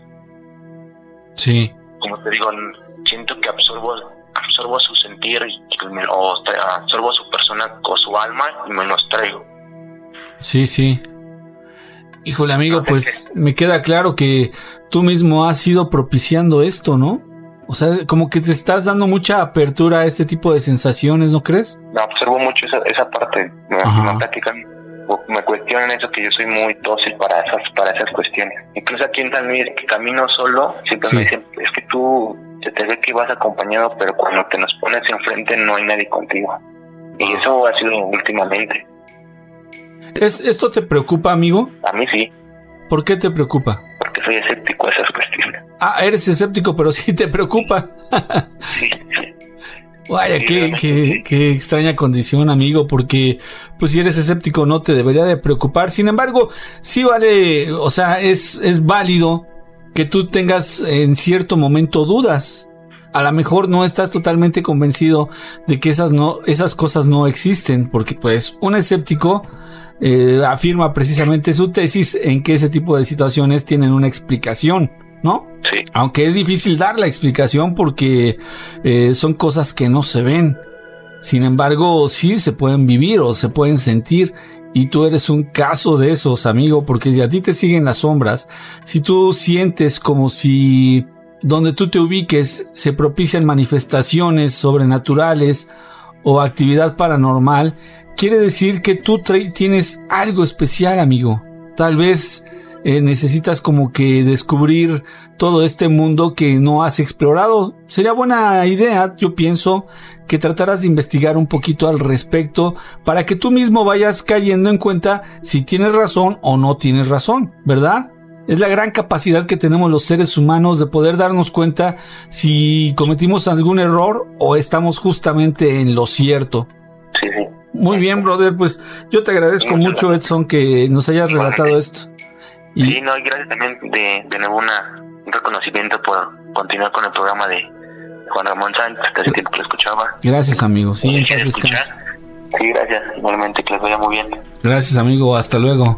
Sí. Como te digo, siento que absorbo su sentir, o absorbo su persona o su alma y me los traigo. Sí. Híjole, amigo, pues me queda claro que tú mismo has ido propiciando esto, ¿no? O sea, como que te estás dando mucha apertura a este tipo de sensaciones, ¿no crees? Observo mucho esa parte. Me platican, me cuestionan eso, que yo soy muy dócil para esas cuestiones. Incluso aquí en San Luis, que camino solo, siempre me dicen, es que tú se te ve que vas acompañado, pero cuando te nos pones enfrente no hay nadie contigo. Y eso ha sido últimamente. ¿Esto te preocupa, amigo? A mí sí. ¿Por qué te preocupa? Porque soy escéptico a esas cuestiones. Ah, eres escéptico, pero sí te preocupa. Sí. Vaya, qué extraña condición, amigo, porque pues si eres escéptico no te debería de preocupar. Sin embargo, sí vale, o sea, es válido que tú tengas en cierto momento dudas. a lo mejor no estás totalmente convencido de que esas cosas no existen, porque pues un escéptico afirma precisamente su tesis en que ese tipo de situaciones tienen una explicación, ¿no? Sí. Aunque es difícil dar la explicación porque son cosas que no se ven. Sin embargo, sí se pueden vivir o se pueden sentir. Y tú eres un caso de esos, amigo, porque si a ti te siguen las sombras, si tú sientes como si donde tú te ubiques se propician manifestaciones sobrenaturales o actividad paranormal, quiere decir que tú tienes algo especial, amigo. Tal vez necesitas como que descubrir todo este mundo que no has explorado. Sería buena idea, yo pienso, que trataras de investigar un poquito al respecto para que tú mismo vayas cayendo en cuenta si tienes razón o no tienes razón, ¿verdad? Es la gran capacidad que tenemos los seres humanos de poder darnos cuenta si cometimos algún error o estamos justamente en lo cierto. Sí, sí. Muy bien, brother, pues yo te agradezco mucho, Edson, que nos hayas relatado esto. Sí, no, y gracias también de nuevo un reconocimiento por continuar con el programa de Juan Ramón Sánchez, que hace tiempo que lo escuchaba. Gracias, amigo. Sí, en paz descanse. Sí, gracias. Igualmente, que les vaya muy bien. Gracias, amigo. Hasta luego.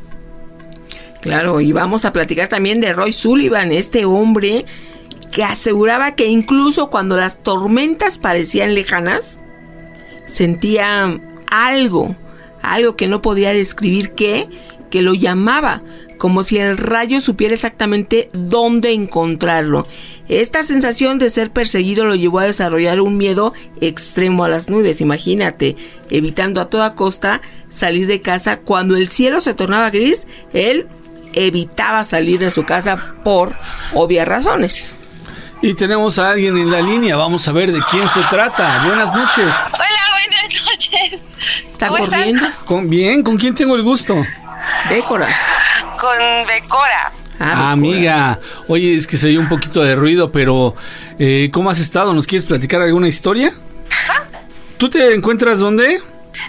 Claro, y vamos a platicar también de Roy Sullivan, este hombre que aseguraba que incluso cuando las tormentas parecían lejanas, sentía algo que no podía describir que lo llamaba, como si el rayo supiera exactamente dónde encontrarlo. Esta sensación de ser perseguido lo llevó a desarrollar un miedo extremo a las nubes, imagínate, evitando a toda costa salir de casa. Cuando el cielo se tornaba gris, él evitaba salir de su casa por obvias razones. Y tenemos a alguien en la línea, vamos a ver de quién se trata. Buenas noches. Hola, buenas noches. ¿Está corriendo? Bien, ¿con quién tengo el gusto? Bécora. Con Bécora. Amiga, oye, es que se oye un poquito de ruido, pero ¿cómo has estado? ¿Nos quieres platicar alguna historia? ¿Ah? ¿Tú te encuentras dónde?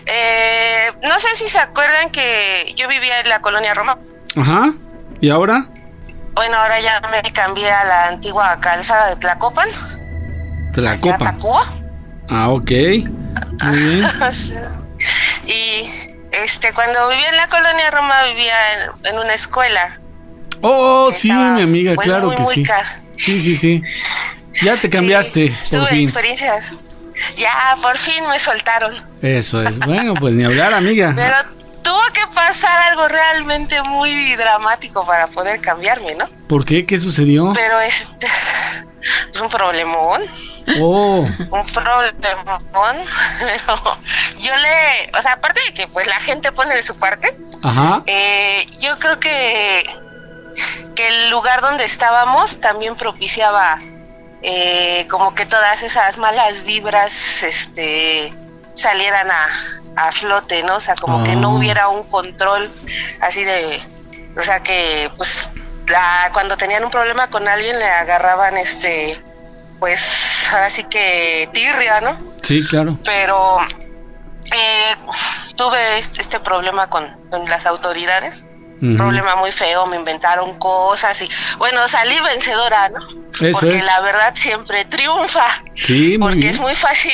No sé si se acuerdan que yo vivía en la colonia Roma. Ajá, ¿y ahora? Bueno, ahora ya me cambié a la antigua calzada de Tlacopan. ¿Tlacopan? Ah, ok. Muy bien. Y cuando vivía en la colonia Roma vivía en una escuela. Oh, sí, mi amiga, pues claro que sí. Sí. Ya te cambiaste, sí, por tuve fin. Experiencias. Ya, por fin me soltaron. Eso es. Bueno, pues ni hablar, amiga. Pero tuvo que pasar algo realmente muy dramático para poder cambiarme, ¿no? ¿Por qué? ¿Qué sucedió? Pero es un problemón. Oh. Un problemón. Pero yo o sea, aparte de que pues la gente pone de su parte. Ajá. Yo creo que el lugar donde estábamos también propiciaba como que todas esas malas vibras salieran a flote, ¿no? O sea, como que no hubiera un control así de, o sea, que pues cuando tenían un problema con alguien le agarraban pues ahora sí que tirria, ¿no? Sí, claro. Pero tuve este problema con las autoridades. Uh-huh. Problema muy feo, me inventaron cosas y bueno, salí vencedora, ¿no? Eso porque es. La verdad siempre triunfa. Sí, muy porque bien. Es muy fácil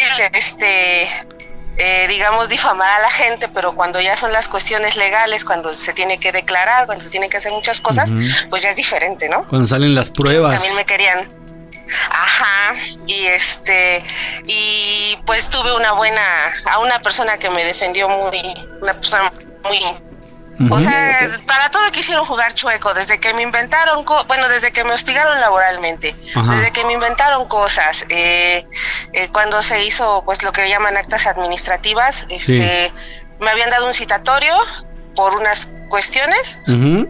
digamos difamar a la gente, pero cuando ya son las cuestiones legales, cuando se tiene que declarar, cuando se tiene que hacer muchas cosas, uh-huh. Pues ya es diferente, ¿no? Cuando salen las pruebas. También me querían. Ajá, y pues tuve a una persona que me defendió una persona muy o sea, para todo quisieron jugar chueco, desde que me inventaron, desde que me hostigaron laboralmente, ajá. Desde que me inventaron cosas, cuando se hizo pues lo que llaman actas administrativas, sí. Me habían dado un citatorio por unas cuestiones, uh-huh.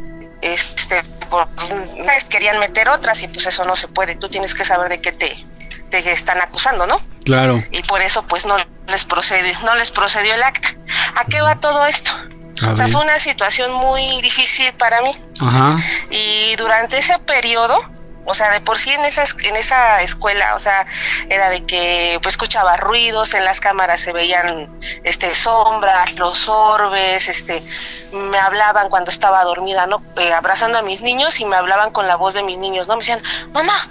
Querían meter otras y pues eso no se puede, tú tienes que saber de qué te están acusando, ¿no? Claro. Y por eso pues no les procedió el acta. ¿A qué va todo esto? O sea, fue una situación muy difícil para mí. Ajá. Y durante ese periodo, o sea, de por sí en esa escuela, o sea, era de que pues escuchaba ruidos, en las cámaras se veían sombras, los orbes, me hablaban cuando estaba dormida, ¿no? Abrazando a mis niños y me hablaban con la voz de mis niños, ¿no? Me decían, mamá,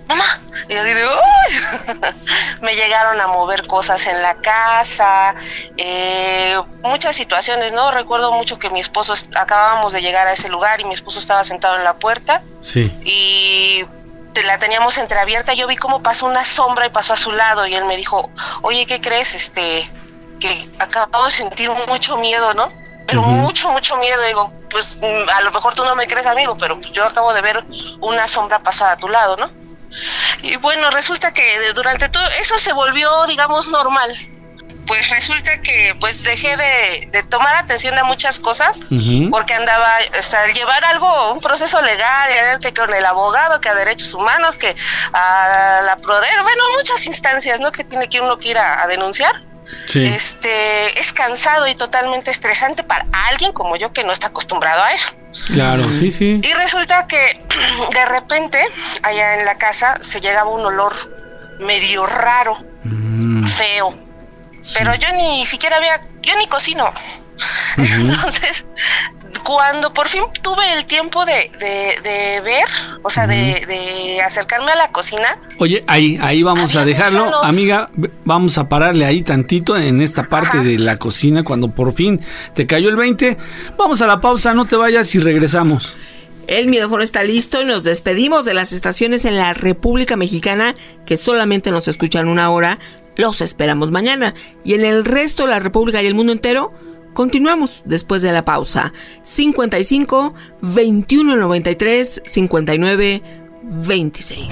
mamá. Y yo digo, ¡uy! Me llegaron a mover cosas en la casa, muchas situaciones, ¿no? Recuerdo mucho que mi esposo, acabábamos de llegar a ese lugar y mi esposo estaba sentado en la puerta. Sí. Y la teníamos entreabierta. Yo vi cómo pasó una sombra y pasó a su lado y él me dijo, oye, ¿qué crees? Que acabo de sentir mucho miedo, ¿no? Pero mucho miedo. Digo, pues a lo mejor tú no me crees, amigo, pero yo acabo de ver una sombra pasar a tu lado, ¿no? Y bueno, resulta que durante todo eso se volvió, digamos, normal. Pues resulta que pues dejé de tomar atención a muchas cosas, porque andaba, o sea, llevar un proceso legal, que con el abogado, que a derechos humanos, que a la PRODER, bueno, muchas instancias, ¿no? Que tiene que uno que ir a denunciar. Sí. Es cansado y totalmente estresante para alguien como yo que no está acostumbrado a eso. Claro, sí. Y resulta que de repente allá en la casa se llegaba un olor medio raro, feo. Sí. Pero yo ni siquiera yo ni cocino. Entonces, cuando por fin tuve el tiempo de ver, o sea, de acercarme a la cocina. Oye, ahí vamos a dejarlo, gusanos. Amiga, vamos a pararle ahí tantito en esta parte de la cocina, cuando por fin te cayó el 20. Vamos a la pausa, no te vayas y regresamos. El miedofono está listo y nos despedimos de las estaciones en la República Mexicana que solamente nos escuchan una hora. Los esperamos mañana. Y en el resto de la República y el mundo entero, continuamos después de la pausa. 55 21 93 59 26.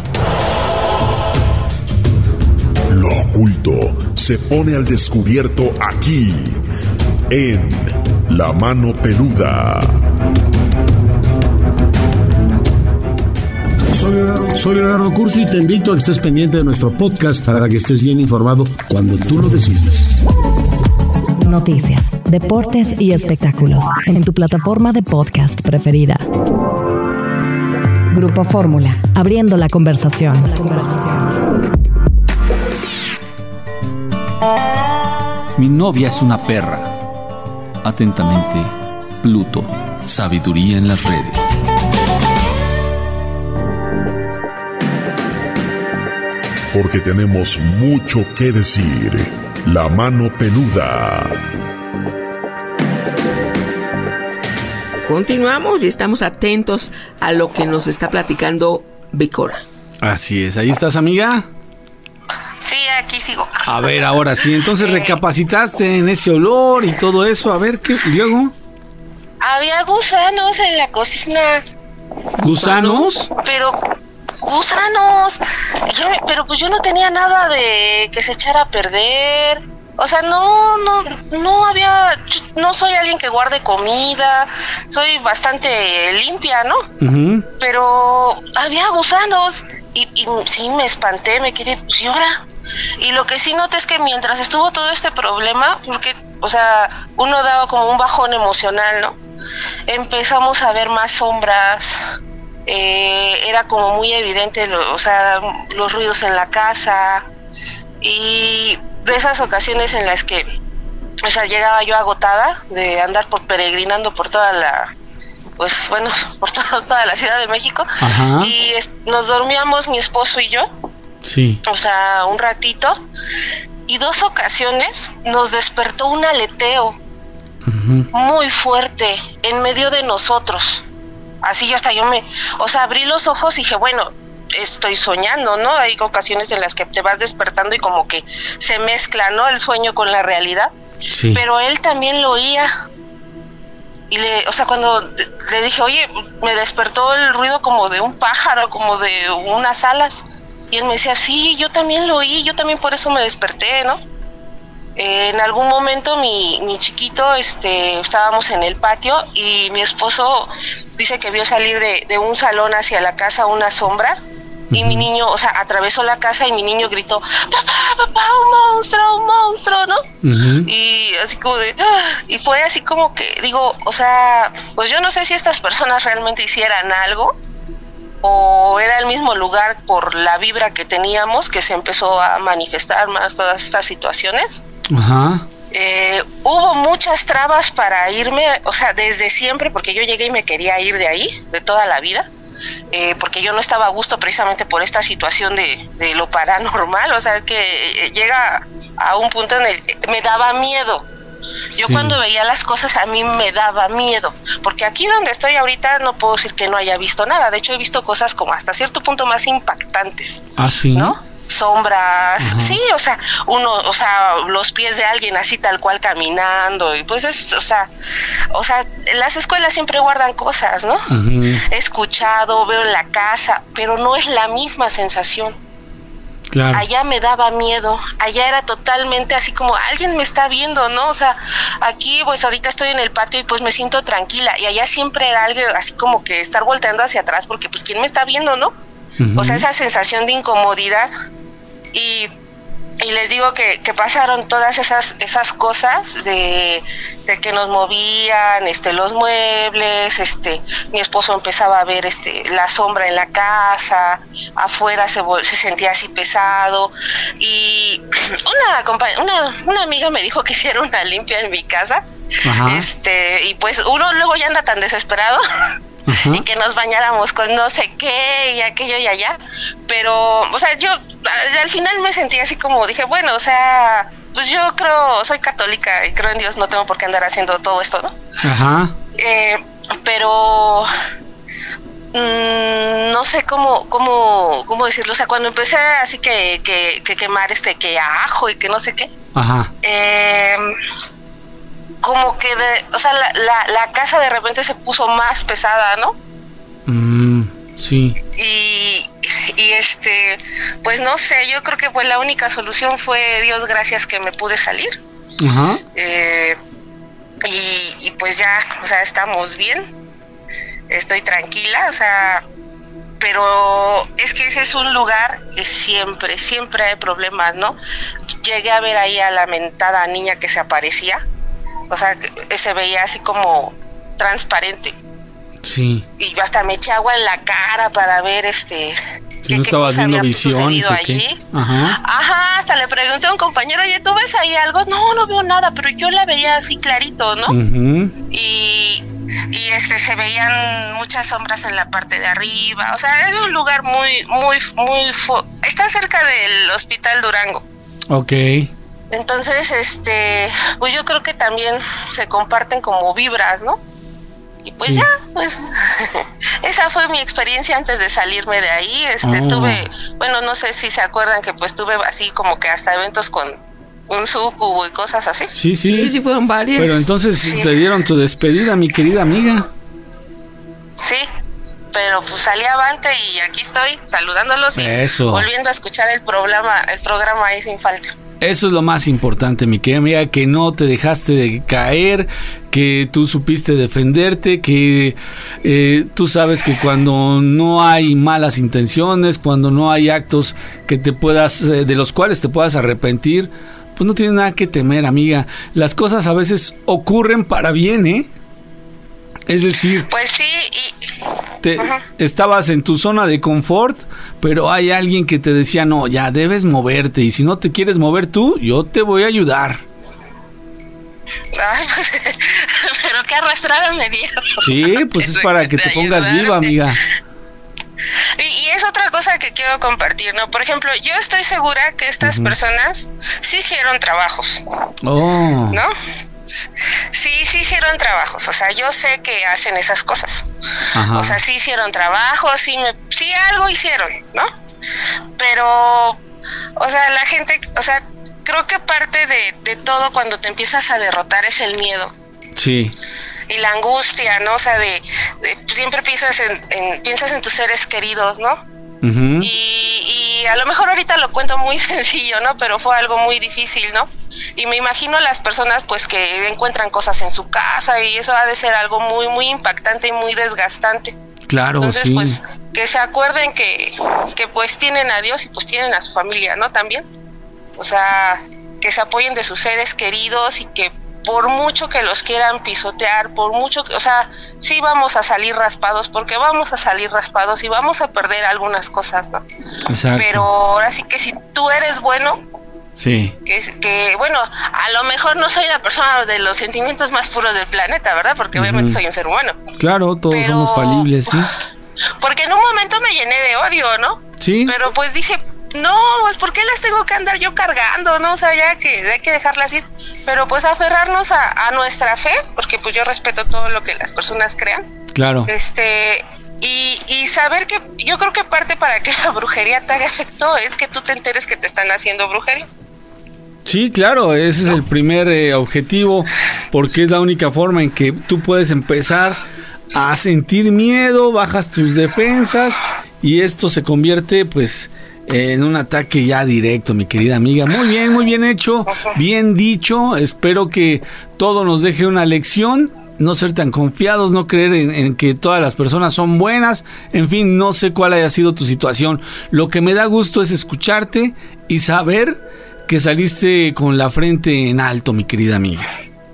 Lo oculto se pone al descubierto aquí, en La Mano Peluda. Soy Leonardo Curcio y te invito a que estés pendiente de nuestro podcast para que estés bien informado cuando tú lo decidas. Noticias, deportes y espectáculos en tu plataforma de podcast preferida. Grupo Fórmula, abriendo la conversación. Mi novia es una perra. Atentamente, Pluto. Sabiduría en las redes. Porque tenemos mucho que decir. La Mano Peluda. Continuamos y estamos atentos a lo que nos está platicando Vicora. Así es, ¿ahí estás, amiga? Sí, aquí sigo. A ver, ahora sí, entonces recapacitaste en ese olor y todo eso. A ver, ¿qué? ¿Y luego? Había gusanos en la cocina. ¿Gusanos? Pero... gusanos, pero pues yo no tenía nada de que se echara a perder. O sea, no había, no soy alguien que guarde comida, soy bastante limpia, ¿no? Pero había gusanos y sí me espanté, me quedé, pues, ¿y ahora? Y lo que sí noté es que mientras estuvo todo este problema, porque, o sea, uno daba como un bajón emocional, ¿no? Empezamos a ver más sombras. Era como muy evidente, o sea, los ruidos en la casa, y de esas ocasiones en las que, o sea, llegaba yo agotada de andar peregrinando por toda la, pues bueno, por toda la Ciudad de México. Ajá. Y nos dormíamos mi esposo y yo, sí, o sea, un ratito, y 2 ocasiones nos despertó un aleteo muy fuerte en medio de nosotros. Así yo abrí los ojos y dije, bueno, estoy soñando, ¿no? Hay ocasiones en las que te vas despertando y como que se mezcla, ¿no? El sueño con la realidad. Sí. Pero él también lo oía. Y cuando le dije, oye, me despertó el ruido como de un pájaro, como de unas alas. Y él me decía, sí, yo también lo oí, yo también por eso me desperté, ¿no? En algún momento mi chiquito, estábamos en el patio y mi esposo dice que vio salir de un salón hacia la casa una sombra, y mi niño, o sea, atravesó la casa y mi niño gritó, papá, un monstruo, ¿no? Y así como y fue así como que, digo, o sea, pues yo no sé si estas personas realmente hicieran algo o era el mismo lugar por la vibra que teníamos que se empezó a manifestar más todas estas situaciones. Ajá. Hubo muchas trabas para irme, o sea, desde siempre, porque yo llegué y me quería ir de ahí, de toda la vida. porque yo no estaba a gusto precisamente por esta situación de lo paranormal. O sea, es que llega a un punto en el que me daba miedo. Yo cuando veía las cosas a mí me daba miedo, porque aquí donde estoy ahorita no puedo decir que no haya visto nada. De hecho he visto cosas como hasta cierto punto más impactantes. ¿Ah, sí? ¿No? Sombras, sí, o sea, los pies de alguien así tal cual caminando, y pues es, o sea, las escuelas siempre guardan cosas, ¿no? He escuchado, veo en la casa, pero no es la misma sensación. Claro. Allá me daba miedo, allá era totalmente así como alguien me está viendo, ¿no? O sea, aquí pues ahorita estoy en el patio y pues me siento tranquila, y allá siempre era algo así como que estar volteando hacia atrás porque pues quién me está viendo, ¿no? O sea, esa sensación de incomodidad. Y les digo que pasaron todas esas cosas de que nos movían los muebles, mi esposo empezaba a ver la sombra en la casa, afuera se sentía así pesado, y una amiga me dijo que hiciera una limpia en mi casa. Ajá. Y pues uno luego ya anda tan desesperado. Ajá. Y que nos bañáramos con no sé qué y aquello y allá, pero, o sea, yo al final me sentí así como, dije, bueno, o sea, pues yo soy católica y creo en Dios, no tengo por qué andar haciendo todo esto, ¿no? Ajá. Pero no sé cómo decirlo, o sea, cuando empecé así que quemar que ajo y que no sé qué. Ajá. Como que o sea, la casa de repente se puso más pesada, ¿no? Sí. Y pues no sé, yo creo que pues la única solución fue, Dios gracias, que me pude salir. Ajá. Y pues ya, o sea, estamos bien, estoy tranquila, o sea, pero es que ese es un lugar que siempre hay problemas, ¿no? Llegué a ver ahí a la mentada niña que se aparecía. O sea, que se veía así como transparente. Sí. Y hasta me eché agua en la cara para ver si no estabas viendo visiones o qué. Ajá, hasta le pregunté a un compañero, oye, ¿tú ves ahí algo? No veo nada, pero yo la veía así clarito, ¿no? Y se veían muchas sombras en la parte de arriba. O sea, es un lugar muy está cerca del Hospital Durango. Ok. Entonces, pues yo creo que también se comparten como vibras, ¿no? Y pues ya, pues esa fue mi experiencia antes de salirme de ahí. Tuve, bueno, no sé si se acuerdan que pues tuve así como que hasta eventos con un sucubo y cosas así. Sí, fueron varias. Pero entonces te dieron tu despedida, mi querida amiga. Sí, pero pues salí avante y aquí estoy saludándolos y volviendo a escuchar el programa ahí sin falta. Eso es lo más importante, mi querida amiga, que no te dejaste de caer, que tú supiste defenderte, que tú sabes que cuando no hay malas intenciones, cuando no hay actos que de los cuales te puedas arrepentir, pues no tienes nada que temer, amiga. Las cosas a veces ocurren para bien, ¿eh? Es decir, pues sí, estabas en tu zona de confort, pero hay alguien que te decía, no, ya debes moverte, y si no te quieres mover tú, yo te voy a ayudar. Ay, pues, pero qué arrastrada me dieron. Sí, pues es para que te pongas viva, amiga. Y es otra cosa que quiero compartir, ¿no? Por ejemplo, yo estoy segura que estas personas sí hicieron trabajos. Oh. ¿No? Sí hicieron trabajos, o sea, yo sé que hacen esas cosas. Ajá. O sea, sí hicieron trabajos, sí algo hicieron, ¿no? Pero, o sea, la gente, o sea, creo que parte de todo cuando te empiezas a derrotar es el miedo. Sí. Y la angustia, ¿no? O sea, siempre piensas en tus seres queridos, ¿no? Uh-huh. Y a lo mejor ahorita lo cuento muy sencillo, ¿no? Pero fue algo muy difícil, ¿no? Y me imagino a las personas pues que encuentran cosas en su casa y eso ha de ser algo muy, muy impactante y muy desgastante. Claro, entonces, sí. Pues que se acuerden que pues tienen a Dios y pues tienen a su familia, ¿no? También. O sea, que se apoyen de sus seres queridos y que por mucho que los quieran pisotear, por mucho que, o sea, sí vamos a salir raspados, porque vamos a salir raspados y vamos a perder algunas cosas, ¿no? Exacto. Pero ahora sí que si tú eres bueno, sí, que bueno, a lo mejor no soy la persona de los sentimientos más puros del planeta, ¿verdad? Porque obviamente soy un ser humano. Claro, todos somos falibles, ¿sí? porque en un momento me llené de odio, ¿no? Sí. Pero pues dije, no, pues ¿por qué las tengo que andar yo cargando, no? O sea, ya que hay que dejarlas ir, pero pues aferrarnos a nuestra fe, porque pues yo respeto todo lo que las personas crean. Claro. Y saber que yo creo que parte para que la brujería te haga efecto es que tú te enteres que te están haciendo brujería. Sí, claro, ese es el primer objetivo, porque es la única forma en que tú puedes empezar a sentir miedo, bajas tus defensas y esto se convierte pues en un ataque ya directo, mi querida amiga. Muy bien hecho, bien dicho. Espero que todo nos deje una lección. No ser tan confiados, no creer en que todas las personas son buenas. En fin, no sé cuál haya sido tu situación. Lo que me da gusto es escucharte y saber que saliste con la frente en alto, mi querida amiga.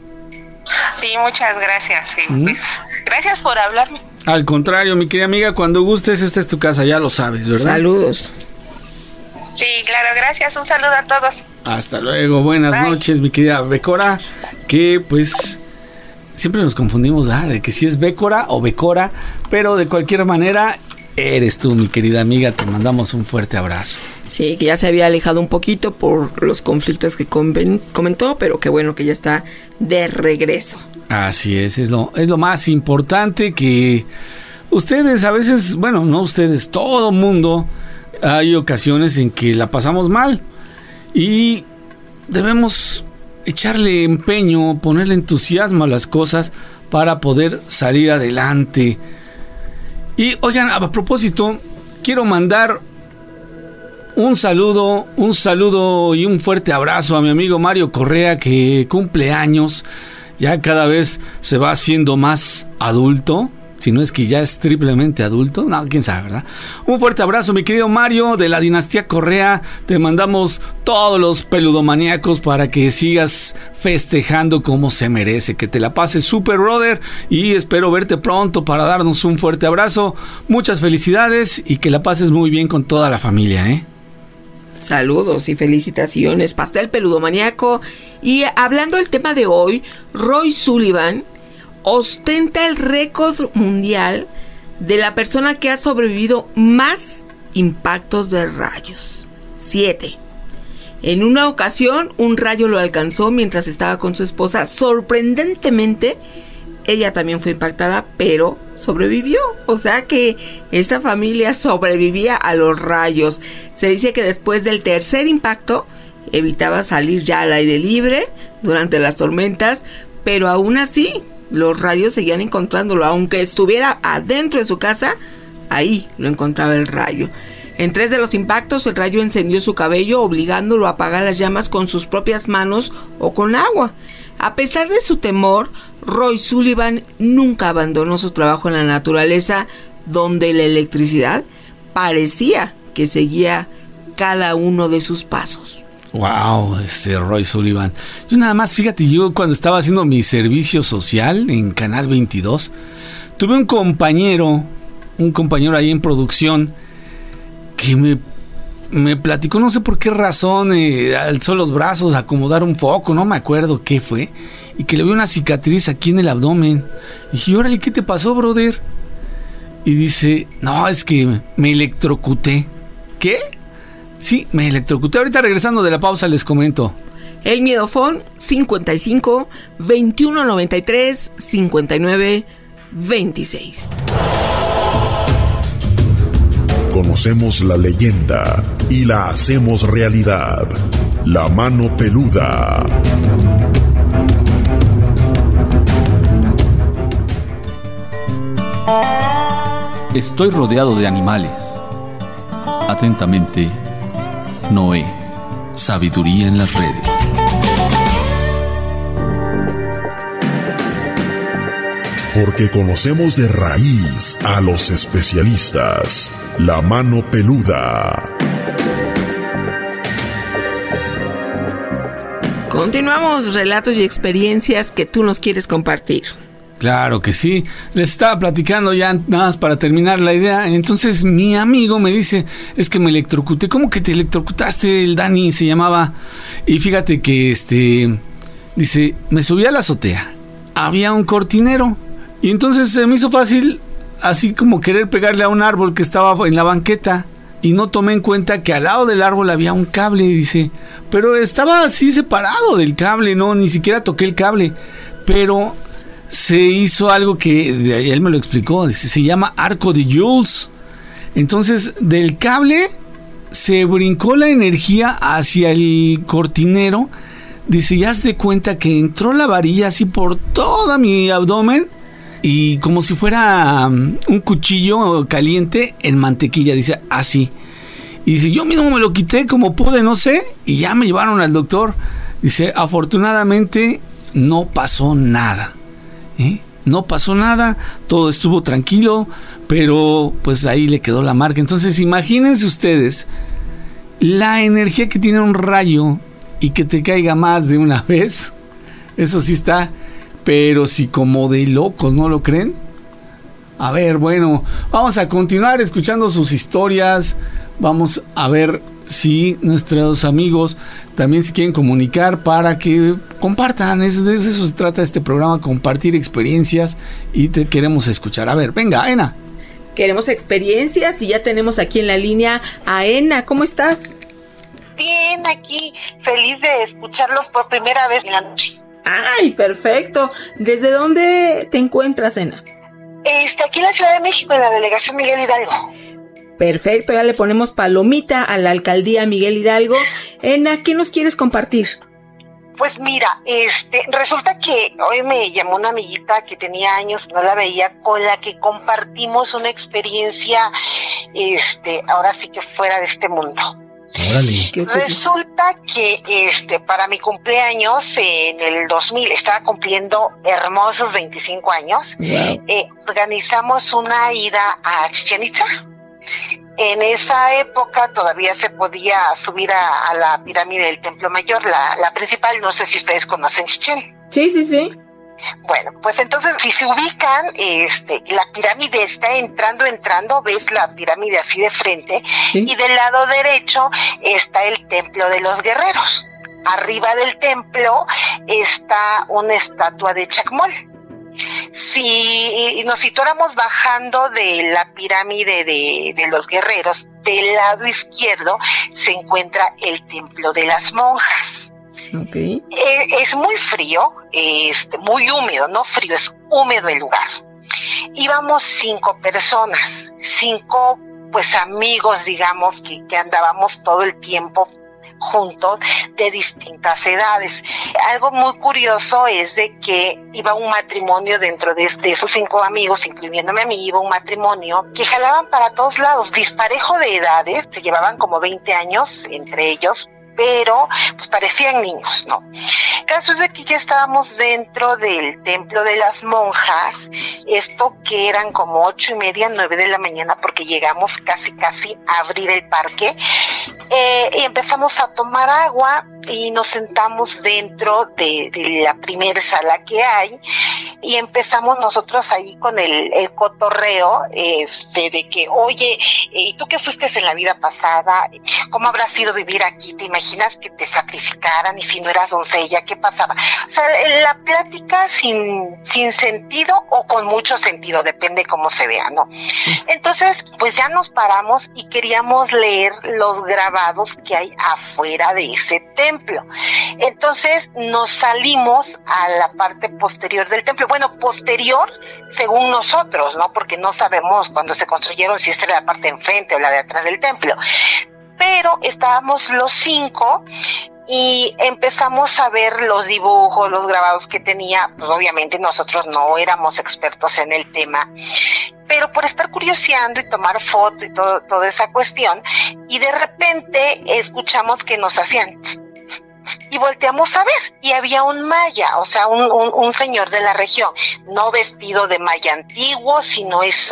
Sí, muchas gracias. Sí, pues, gracias por hablarme. Al contrario, mi querida amiga, cuando gustes, esta es tu casa, ya lo sabes, ¿verdad? Saludos. Sí, claro, gracias. Un saludo a todos. Hasta luego, buenas noches, mi querida Bécora, que pues... siempre nos confundimos, de que si es Bécora o Becora, pero de cualquier manera eres tú, mi querida amiga. Te mandamos un fuerte abrazo. Sí, que ya se había alejado un poquito por los conflictos que comentó, pero qué bueno que ya está de regreso. Así es lo más importante, que ustedes a veces, bueno, no ustedes, todo mundo, hay ocasiones en que la pasamos mal y debemos echarle empeño, ponerle entusiasmo a las cosas para poder salir adelante. Y oigan, a propósito, quiero mandar un saludo y un fuerte abrazo a mi amigo Mario Correa, que cumple años, ya cada vez se va haciendo más adulto. Si no es que ya es triplemente adulto, no, quién sabe, ¿verdad? Un fuerte abrazo, mi querido Mario, de la dinastía Correa. Te mandamos todos los peludomaníacos para que sigas festejando como se merece. Que te la pases súper, brother, y espero verte pronto para darnos un fuerte abrazo. Muchas felicidades y que la pases muy bien con toda la familia, ¿eh? Saludos y felicitaciones, pastel peludomaníaco. Y hablando del tema de hoy, Roy Sullivan ostenta el récord mundial de la persona que ha sobrevivido más impactos de rayos. 7. En una ocasión, un rayo lo alcanzó mientras estaba con su esposa. Sorprendentemente, ella también fue impactada, pero sobrevivió. O sea que esta familia sobrevivía a los rayos. Se dice que después del tercer impacto, evitaba salir ya al aire libre durante las tormentas, pero aún así los rayos seguían encontrándolo, aunque estuviera adentro de su casa, ahí lo encontraba el rayo. En 3 de los impactos, el rayo encendió su cabello, obligándolo a apagar las llamas con sus propias manos o con agua. A pesar de su temor, Roy Sullivan nunca abandonó su trabajo en la naturaleza, donde la electricidad parecía que seguía cada uno de sus pasos. Wow, ese Roy Sullivan. Yo nada más, fíjate, yo cuando estaba haciendo mi servicio social en Canal 22, tuve un compañero ahí en producción que me platicó, no sé por qué razón, alzó los brazos a acomodar un foco, no me acuerdo qué fue, y que le vio una cicatriz aquí en el abdomen. Y dije, órale, ¿qué te pasó, brother? Y dice, no, es que me electrocuté. ¿Qué? Sí, me electrocuté. Ahorita regresando de la pausa les comento. El Miedofón 55 21 93 59 26. Conocemos la leyenda y la hacemos realidad. La mano peluda. Estoy rodeado de animales. Atentamente, Noé. Sabiduría en las redes. Porque conocemos de raíz a los especialistas. La mano peluda. Continuamos, relatos y experiencias que tú nos quieres compartir. Claro que sí, les estaba platicando ya nada más para terminar la idea. Entonces mi amigo me dice, es que me electrocuté. ¿Cómo que te electrocutaste? El Dani se llamaba. Y fíjate que dice, me subí a la azotea, había un cortinero y entonces se me hizo fácil así como querer pegarle a un árbol que estaba en la banqueta. Y no tomé en cuenta que al lado del árbol había un cable, dice. Pero estaba así separado del cable, no, ni siquiera toqué el cable. Pero se hizo algo que él me lo explicó, dice, se llama arco de Joule. Entonces, del cable se brincó la energía hacia el cortinero. Dice, y haz de cuenta que entró la varilla así por todo mi abdomen. Y como si fuera un cuchillo caliente en mantequilla, dice, así. Y dice, yo mismo me lo quité como pude, no sé, y ya me llevaron al doctor. Dice, afortunadamente no pasó nada. No pasó nada, todo estuvo tranquilo, pero pues ahí le quedó la marca. Entonces imagínense ustedes la energía que tiene un rayo y que te caiga más de una vez. Eso sí está... pero sí como de locos, ¿no lo creen? A ver, bueno, vamos a continuar escuchando sus historias. Vamos a ver si nuestros amigos también se quieren comunicar para que compartan. De eso se trata este programa, compartir experiencias, y te queremos escuchar. A ver, venga, Ena. Queremos experiencias y ya tenemos aquí en la línea a Ena. ¿Cómo estás? Bien, aquí feliz de escucharlos por primera vez en la noche. ¡Ay, perfecto! ¿Desde dónde te encuentras, Ena? Aquí en la Ciudad de México, en la delegación Miguel Hidalgo. Perfecto, ya le ponemos palomita a la alcaldía Miguel Hidalgo. Ena, ¿qué nos quieres compartir? Pues mira, resulta que hoy me llamó una amiguita que tenía años que no la veía, con la que compartimos una experiencia, ahora sí que fuera de este mundo. Órale. Resulta que para mi cumpleaños en el 2000 estaba cumpliendo hermosos 25 años. Wow. Organizamos una ida a Chichén Itzá. En esa época todavía se podía subir a la pirámide del Templo Mayor, la principal. No sé si ustedes conocen Chichén. Sí. Bueno, pues entonces si se ubican, la pirámide está entrando, ves la pirámide así de frente, ¿sí? Y del lado derecho está el Templo de los Guerreros. Arriba del templo está una estatua de Chacmol. Si nos situáramos bajando de la pirámide de los Guerreros, del lado izquierdo se encuentra el Templo de las Monjas. Okay. Es muy frío, muy húmedo, no frío, es húmedo el lugar. Íbamos 5 personas, 5 pues amigos, digamos, que andábamos todo el tiempo juntos, de distintas edades. Algo muy curioso es de que iba un matrimonio dentro de esos 5 amigos, incluyéndome a mí, iba un matrimonio que jalaban para todos lados, disparejo de edades, se llevaban como 20 años entre ellos, pero pues parecían niños, ¿no? Caso es de que ya estábamos dentro del Templo de las Monjas, esto que eran como 8:30, 9 de la mañana, porque llegamos casi a abrir el parque, y empezamos a tomar agua y nos sentamos dentro de la primera sala que hay, y empezamos nosotros ahí con el cotorreo, de que, oye, ¿y tú qué fuiste en la vida pasada? ¿Cómo habrá sido vivir aquí? ¿Te imaginas que te sacrificaran? Y si no eras doncella, ¿qué pasaba? O sea, la plática sin sentido o con mucho sentido, depende cómo se vea, ¿no? Sí. Entonces, pues ya nos paramos y queríamos leer los grabados que hay afuera de ese templo. Entonces nos salimos a la parte posterior del templo. Bueno, posterior según nosotros, ¿no? Porque no sabemos cuando se construyeron si esta era la parte de enfrente o la de atrás del templo. Pero estábamos los 5 y empezamos a ver los dibujos, los grabados que tenía. Pues obviamente nosotros no éramos expertos en el tema, pero por estar curioseando y tomar fotos y toda esa cuestión, y de repente escuchamos que nos hacían y volteamos a ver, y había un maya, o sea, un señor de la región, no vestido de maya antiguo, sino es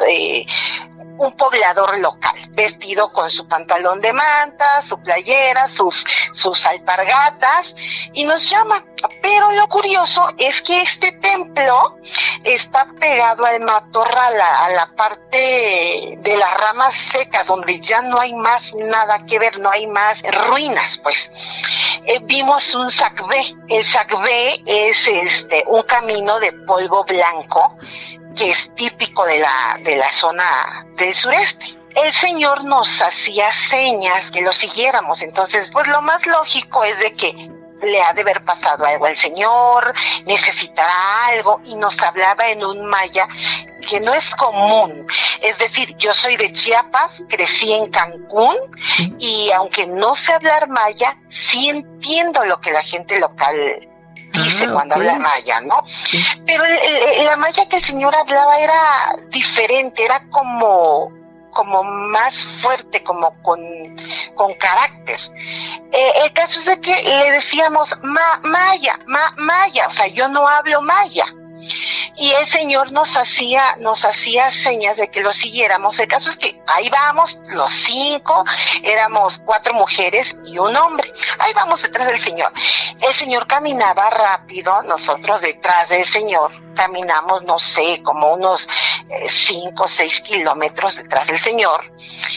un poblador local, vestido con su pantalón de manta, su playera, sus alpargatas, y nos llama, Pero lo curioso es que este templo está pegado al matorral, a la parte de las ramas secas, donde ya no hay más nada que ver, no hay más ruinas, pues. Vimos un sacbé. El sacbé es un camino de polvo blanco que es típico de la zona del sureste. El señor nos hacía señas que lo siguiéramos, entonces pues lo más lógico es de que le ha de haber pasado algo al señor, necesitará algo, y nos hablaba en un maya que no es común. Es decir, yo soy de Chiapas, crecí en Cancún, y aunque no sé hablar maya, sí entiendo lo que la gente local dice cuando habla maya, ¿no? Sí. Pero la maya que el señor hablaba era diferente, era como más fuerte, como con carácter. El caso es de que le decíamos maya, o sea, yo no hablo maya. Y el señor nos hacía señas de que lo siguiéramos. El caso es que ahí vamos, los 5, éramos 4 mujeres y un hombre. Ahí vamos detrás del señor. El señor caminaba rápido, nosotros detrás del señor caminamos, no sé, como unos 5 o 6 kilómetros detrás del señor.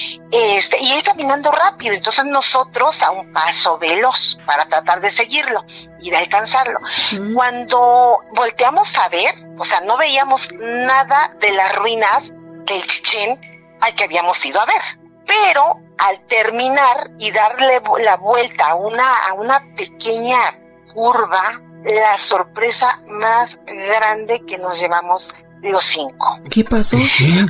Y él caminando rápido, entonces nosotros a un paso veloz para tratar de seguirlo y de alcanzarlo. Cuando volteamos a ver, o sea, no veíamos nada de las ruinas del Chichén al que habíamos ido a ver, pero al terminar y darle la vuelta a una pequeña curva, la sorpresa más grande que nos llevamos los 5. ¿Qué pasó?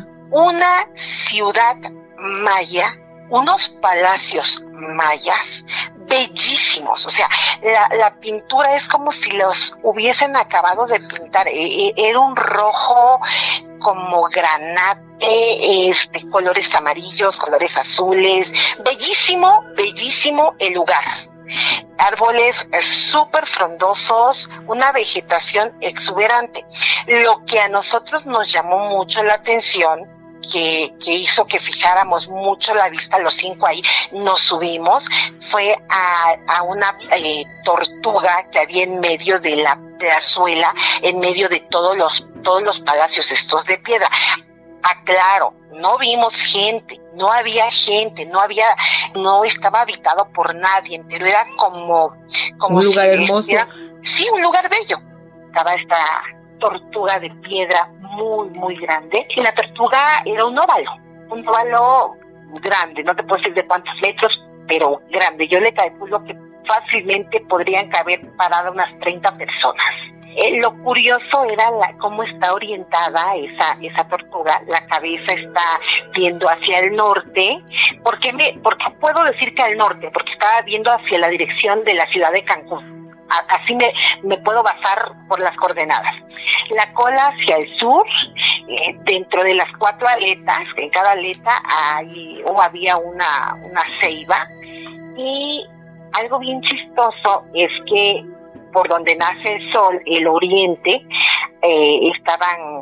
Una ciudad maya, unos palacios mayas bellísimos, o sea, la pintura es como si los hubiesen acabado de pintar. Era un rojo como granate, colores amarillos, colores azules, bellísimo el lugar. Árboles súper frondosos, una vegetación exuberante. Lo que a nosotros nos llamó mucho la atención, que hizo que fijáramos mucho la vista, los 5 ahí, nos subimos, fue a una tortuga que había en medio de la plazuela, en medio de todos los palacios estos de piedra. Aclaro, no vimos gente, no había gente, no estaba habitado por nadie, pero era como un lugar hermoso. Sí, un lugar bello. Estaba esta tortuga de piedra muy grande, y la tortuga era un óvalo grande, no te puedo decir de cuántos metros, pero grande. Yo le calculo que fácilmente podrían caber paradas unas 30 personas. Lo curioso era cómo está orientada esa tortuga. La cabeza está viendo hacia el norte. ¿Por qué puedo decir que al norte? Porque estaba viendo hacia la dirección de la ciudad de Cancún. Así me puedo basar por las coordenadas. La cola hacia el sur, dentro de las 4 aletas, en cada aleta había una ceiba. Y algo bien chistoso es que por donde nace el sol, el oriente, estaban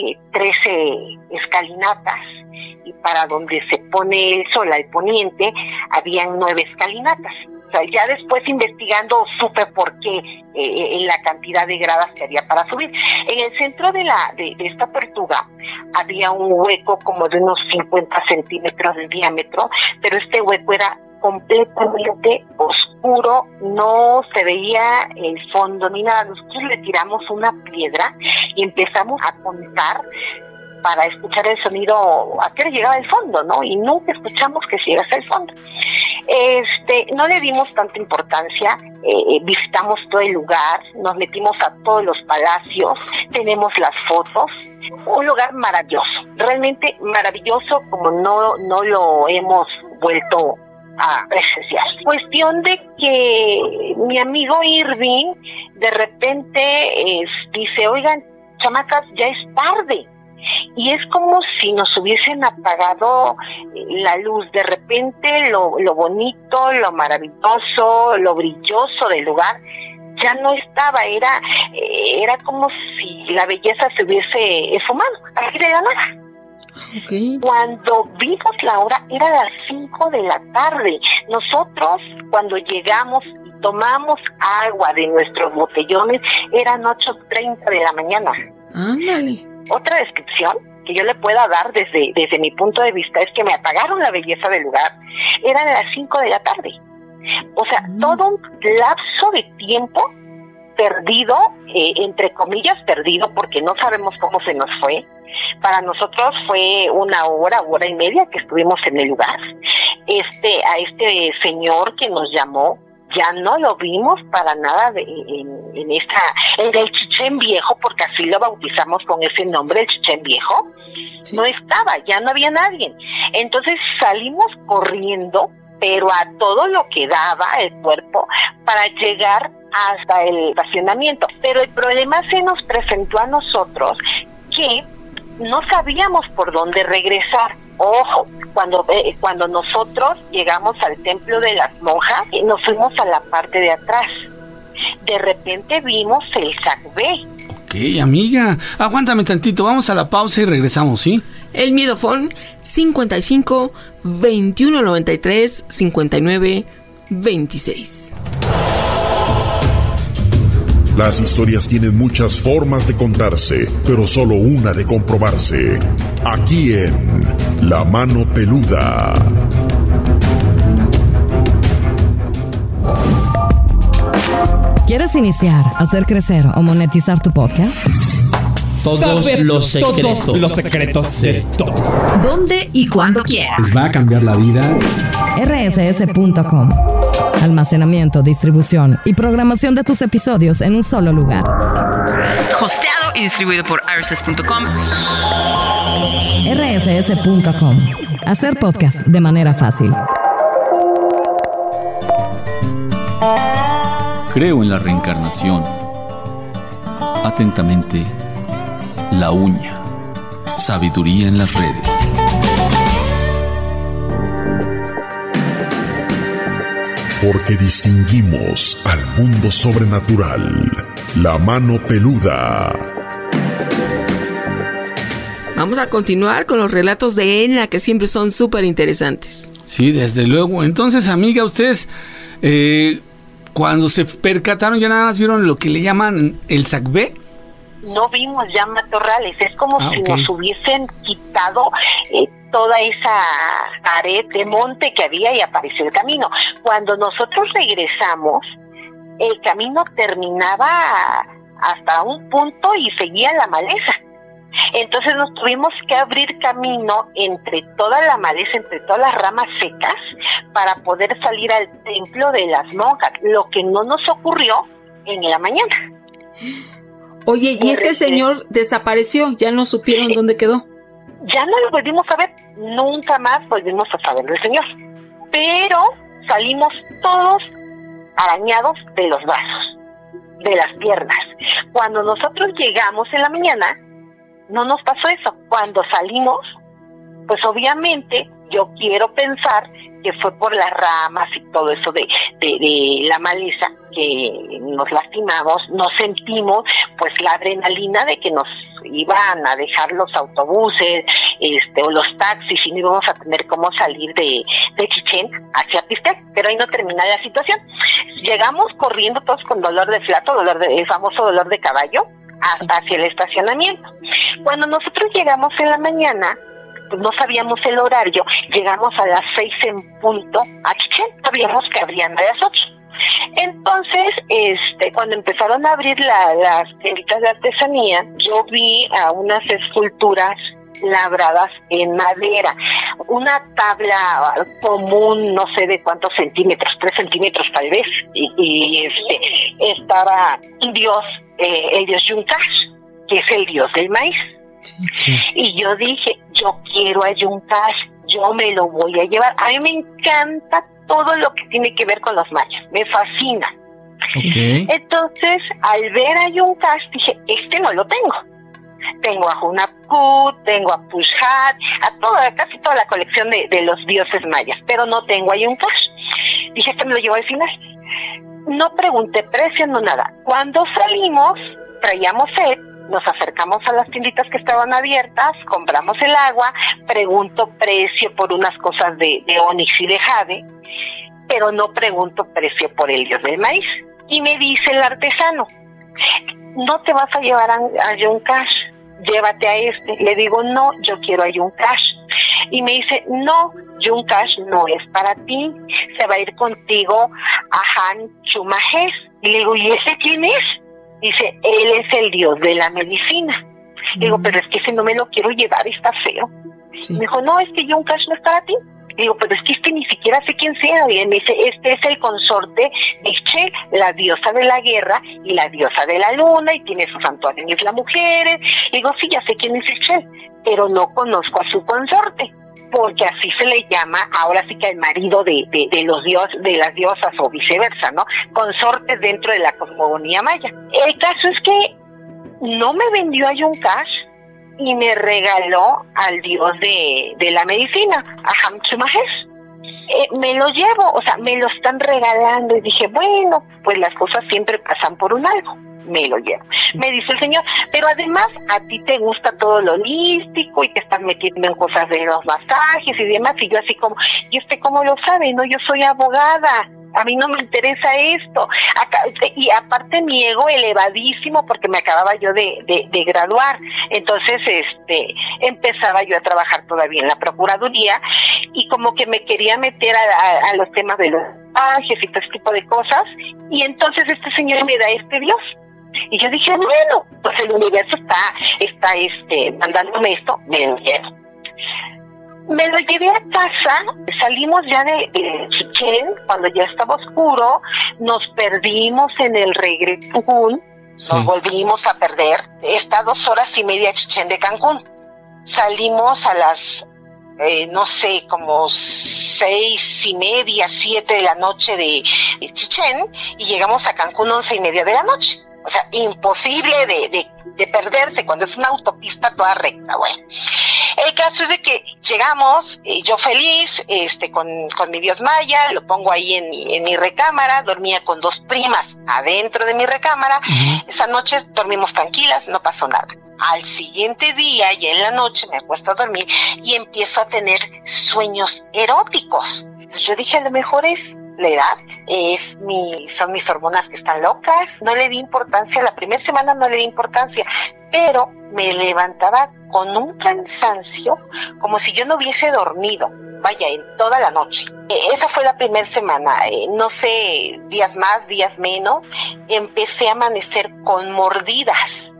13 escalinatas, y para donde se pone el sol, al poniente, habían 9 escalinatas. O sea, ya después investigando supe por qué la cantidad de gradas que había para subir. En el centro de esta tortuga había un hueco como de unos 50 centímetros de diámetro, pero este hueco era completamente oscuro, no se veía el fondo ni nada. Nosotros le tiramos una piedra y empezamos a contar para escuchar el sonido a qué hora llegaba el fondo, ¿no? Y nunca escuchamos que llegase el fondo. No le dimos tanta importancia, visitamos todo el lugar, nos metimos a todos los palacios, tenemos las fotos, un lugar maravilloso, realmente maravilloso, como no lo hemos vuelto a presenciar. Cuestión de que mi amigo Irving de repente dice, oigan, chamacas, ya es tarde. Y es como si nos hubiesen apagado la luz. De repente lo bonito, lo maravilloso, lo brilloso del lugar ya no estaba. Era como si la belleza se hubiese esfumado así de la nada. Okay. Cuando vimos la hora, era las 5 de la tarde. Nosotros, cuando llegamos y tomamos agua de nuestros botellones, eran 8:30 de la mañana. Ándale. Otra descripción que yo le pueda dar desde mi punto de vista es que me apagaron la belleza del lugar, eran las 5 de la tarde. O sea, todo un lapso de tiempo perdido, entre comillas perdido, porque no sabemos cómo se nos fue. Para nosotros fue una hora y media que estuvimos en el lugar. A este señor que nos llamó, ya no lo vimos para nada en el Chichén Viejo, porque así lo bautizamos con ese nombre, el Chichén Viejo. Sí. No estaba, ya no había nadie. Entonces salimos corriendo, pero a todo lo que daba el cuerpo para llegar hasta el estacionamiento. Pero el problema se nos presentó a nosotros que no sabíamos por dónde regresar. Ojo, cuando nosotros llegamos al templo de las monjas, nos fuimos a la parte de atrás. De repente vimos el Sacbé. Ok, amiga, aguántame tantito, vamos a la pausa y regresamos, ¿sí? El Miedofón 55 21 93 59 26. Las historias tienen muchas formas de contarse, pero solo una de comprobarse. Aquí en La Mano Peluda. ¿Quieres iniciar, hacer crecer o monetizar tu podcast? Todos los secretos de todos. ¿Dónde y cuándo quieras? Les va a cambiar la vida. rss.com. Almacenamiento, distribución y programación de tus episodios en un solo lugar. Hosteado y distribuido por rss.com. rss.com. Hacer podcast de manera fácil. Creo en la reencarnación. Atentamente, La Uña. Sabiduría en las redes. Porque distinguimos al mundo sobrenatural. La Mano Peluda. Vamos a continuar con los relatos de Edna, que siempre son súper interesantes. Sí, desde luego. Entonces, amiga, ustedes cuando se percataron ya nada más vieron lo que le llaman el Sacbé. No vimos ya matorrales, es como si nos hubiesen quitado toda esa pared de monte que había y apareció el camino. Cuando nosotros regresamos, el camino terminaba hasta un punto y seguía la maleza. Entonces nos tuvimos que abrir camino entre toda la maleza, entre todas las ramas secas, para poder salir al templo de las monjas, lo que no nos ocurrió en la mañana. Oye, ¿y este señor desapareció? ¿Ya no supieron dónde quedó? Ya no lo volvimos a ver, nunca más volvimos a saber del señor. Pero salimos todos arañados de los brazos, de las piernas. Cuando nosotros llegamos en la mañana, no nos pasó eso. Cuando salimos, pues obviamente yo quiero pensar que fue por las ramas y todo eso de la maleza que nos lastimamos, nos sentimos pues la adrenalina de que nos iban a dejar los autobuses o los taxis y no íbamos a tener cómo salir de Chichén hacia Pistec, pero ahí no termina la situación. Llegamos corriendo todos con dolor de flato, el famoso dolor de caballo, hasta hacia el estacionamiento. Cuando nosotros llegamos en la mañana, pues no sabíamos el horario, llegamos a las 6 en punto a Chichén, sabíamos que abrían a las 8. Entonces, cuando empezaron a abrir las tienditas de artesanía, yo vi a unas esculturas labradas en madera, una tabla común, no sé de cuántos centímetros, 3 centímetros tal vez, y estaba un dios, el dios Yuncash, que es el dios del maíz. Sí. Y yo dije, yo quiero a Yuncash, yo me lo voy a llevar. A mí me encanta todo lo que tiene que ver con los mayas, me fascina. Okay. Entonces, al ver a Yuncash, dije, no lo tengo. Tengo a Hunapku, tengo a Pushhat, casi toda la colección de los dioses mayas, pero no tengo a Yuncash. Dije, me lo llevo al final. No pregunté precio, no nada. Cuando salimos, traíamos sed, nos acercamos a las tienditas que estaban abiertas, compramos el agua, pregunto precio por unas cosas de onix y de jade, pero no pregunto precio por el dios del maíz. Y me dice el artesano, no te vas a llevar a John Cash, llévate a este. Le digo, no, yo quiero a John Cash. Y me dice, no, John Cash no es para ti, se va a ir contigo a Han Chumajes. Y le digo, ¿y ese quién es? Dice, él es el dios de la medicina. Le digo, pero es que ese no me lo quiero llevar, está feo. Sí. Me dijo, no, es que John Cash no es para ti. Le digo, pero es que este ni siquiera sé quién sea. Y me dice, este es el consorte de Ixchel, la diosa de la guerra y la diosa de la luna, y tiene sus santuarios las mujeres. Le digo, sí, ya sé quién es Ixchel, pero no conozco a su consorte, porque así se le llama ahora sí que al marido de los dioses, de las diosas, o viceversa, ¿no? Consortes dentro de la cosmogonía maya. El caso es que no me vendió a John Cash y me regaló al dios de la medicina, a Hamchumajes. Me lo llevo, o sea, me lo están regalando, y dije, bueno, pues las cosas siempre pasan por un algo. Me lo llevo. Me dice el señor, pero además a ti te gusta todo lo holístico y te estás metiendo en cosas de los masajes y demás. Y yo así como, ¿y usted cómo lo sabe? No, yo soy abogada, a mí no me interesa esto. Y aparte mi ego elevadísimo, porque me acababa yo de graduar. Entonces empezaba yo a trabajar todavía en la Procuraduría, y como que me quería meter a los temas de los masajes y todo ese tipo de cosas. Y entonces este señor me da este dios. Y yo dije, bueno, pues el universo está mandándome esto, me lo llevo. Me lo llevé a casa, salimos ya de Chichén, cuando ya estaba oscuro, nos perdimos en el regreso, nos volvimos a perder. Está 2 horas y media Chichén de Cancún. Salimos a las, no sé, como 6:30, 7 de la noche de Chichén, y llegamos a Cancún 11:30 de la noche. O sea, imposible de perderse cuando es una autopista toda recta. Bueno, el caso es de que llegamos, yo feliz, con mi dios maya, lo pongo ahí en mi recámara, dormía con 2 primas adentro de mi recámara. Esa noche dormimos tranquilas, no pasó nada. Al siguiente día, ya en la noche, me acuesto a dormir y empiezo a tener sueños eróticos. Entonces yo dije, a lo mejor es la edad, son mis hormonas que están locas. No le di importancia, la primera semana no le di importancia, pero me levantaba con un cansancio como si yo no hubiese dormido, vaya, en toda la noche. Esa fue la primera semana, no sé, días más, días menos, empecé a amanecer con mordidas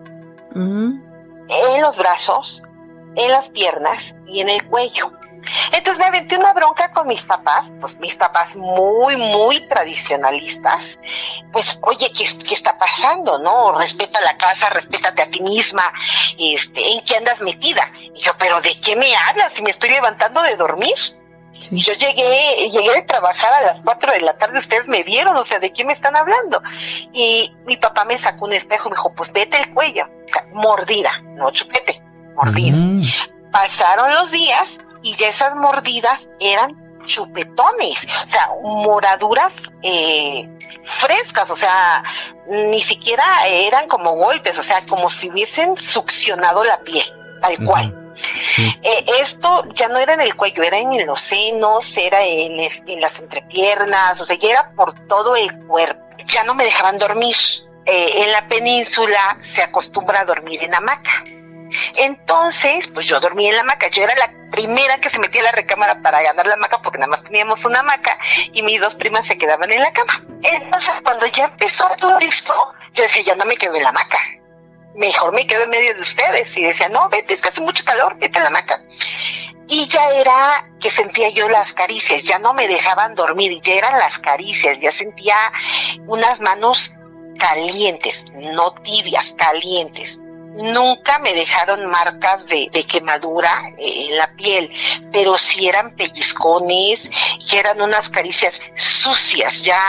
en los brazos, en las piernas y en el cuello. Entonces me aventé una bronca con mis papás, pues mis papás muy, muy tradicionalistas. Pues, oye, ¿qué está pasando, no? Respeta la casa, respétate a ti misma, ¿en qué andas metida? Y yo, ¿pero de qué me hablas? Si me estoy levantando de dormir. Sí. Y yo llegué de trabajar a las 4 de la tarde, ustedes me vieron, o sea, ¿de qué me están hablando? Y mi papá me sacó un espejo y me dijo, pues vete el cuello, o sea, mordida, no chupete, mordida. Pasaron los días y ya esas mordidas eran chupetones, o sea, moraduras frescas, o sea, ni siquiera eran como golpes, o sea, como si hubiesen succionado la piel, tal cual. Sí. Esto ya no era en el cuello, era en los senos, era en las entrepiernas, o sea, ya era por todo el cuerpo. Ya no me dejaban dormir. En la península se acostumbra a dormir en hamaca. Entonces, pues yo dormía en la hamaca. Yo era la primera que se metía a la recámara para ganar la hamaca, porque nada más teníamos una hamaca y mis 2 primas se quedaban en la cama. Entonces, cuando ya empezó todo esto, yo decía, ya no me quedo en la hamaca, mejor me quedo en medio de ustedes. Y decía, no, vete, es que hace mucho calor, vete a la hamaca. Y ya era que sentía yo las caricias, ya no me dejaban dormir, ya eran las caricias, ya sentía unas manos calientes, no tibias, calientes. Nunca me dejaron marcas de quemadura en la piel, pero sí eran pellizcones, y eran unas caricias sucias, ya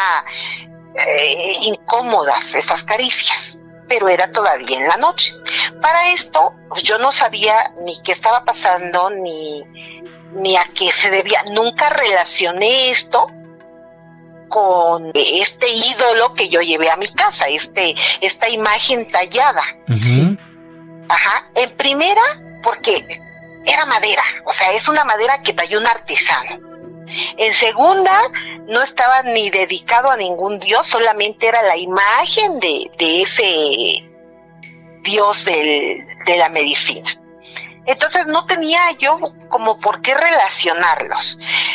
incómodas esas caricias, pero era todavía en la noche. Para esto, pues yo no sabía ni qué estaba pasando, ni a qué se debía. Nunca relacioné esto con este ídolo que yo llevé a mi casa, esta imagen tallada. Ajá, en primera, porque era madera, o sea, es una madera que talló un artesano. En segunda, no estaba ni dedicado a ningún dios, solamente era la imagen de ese dios de la medicina. Entonces no tenía yo como por qué relacionarlos.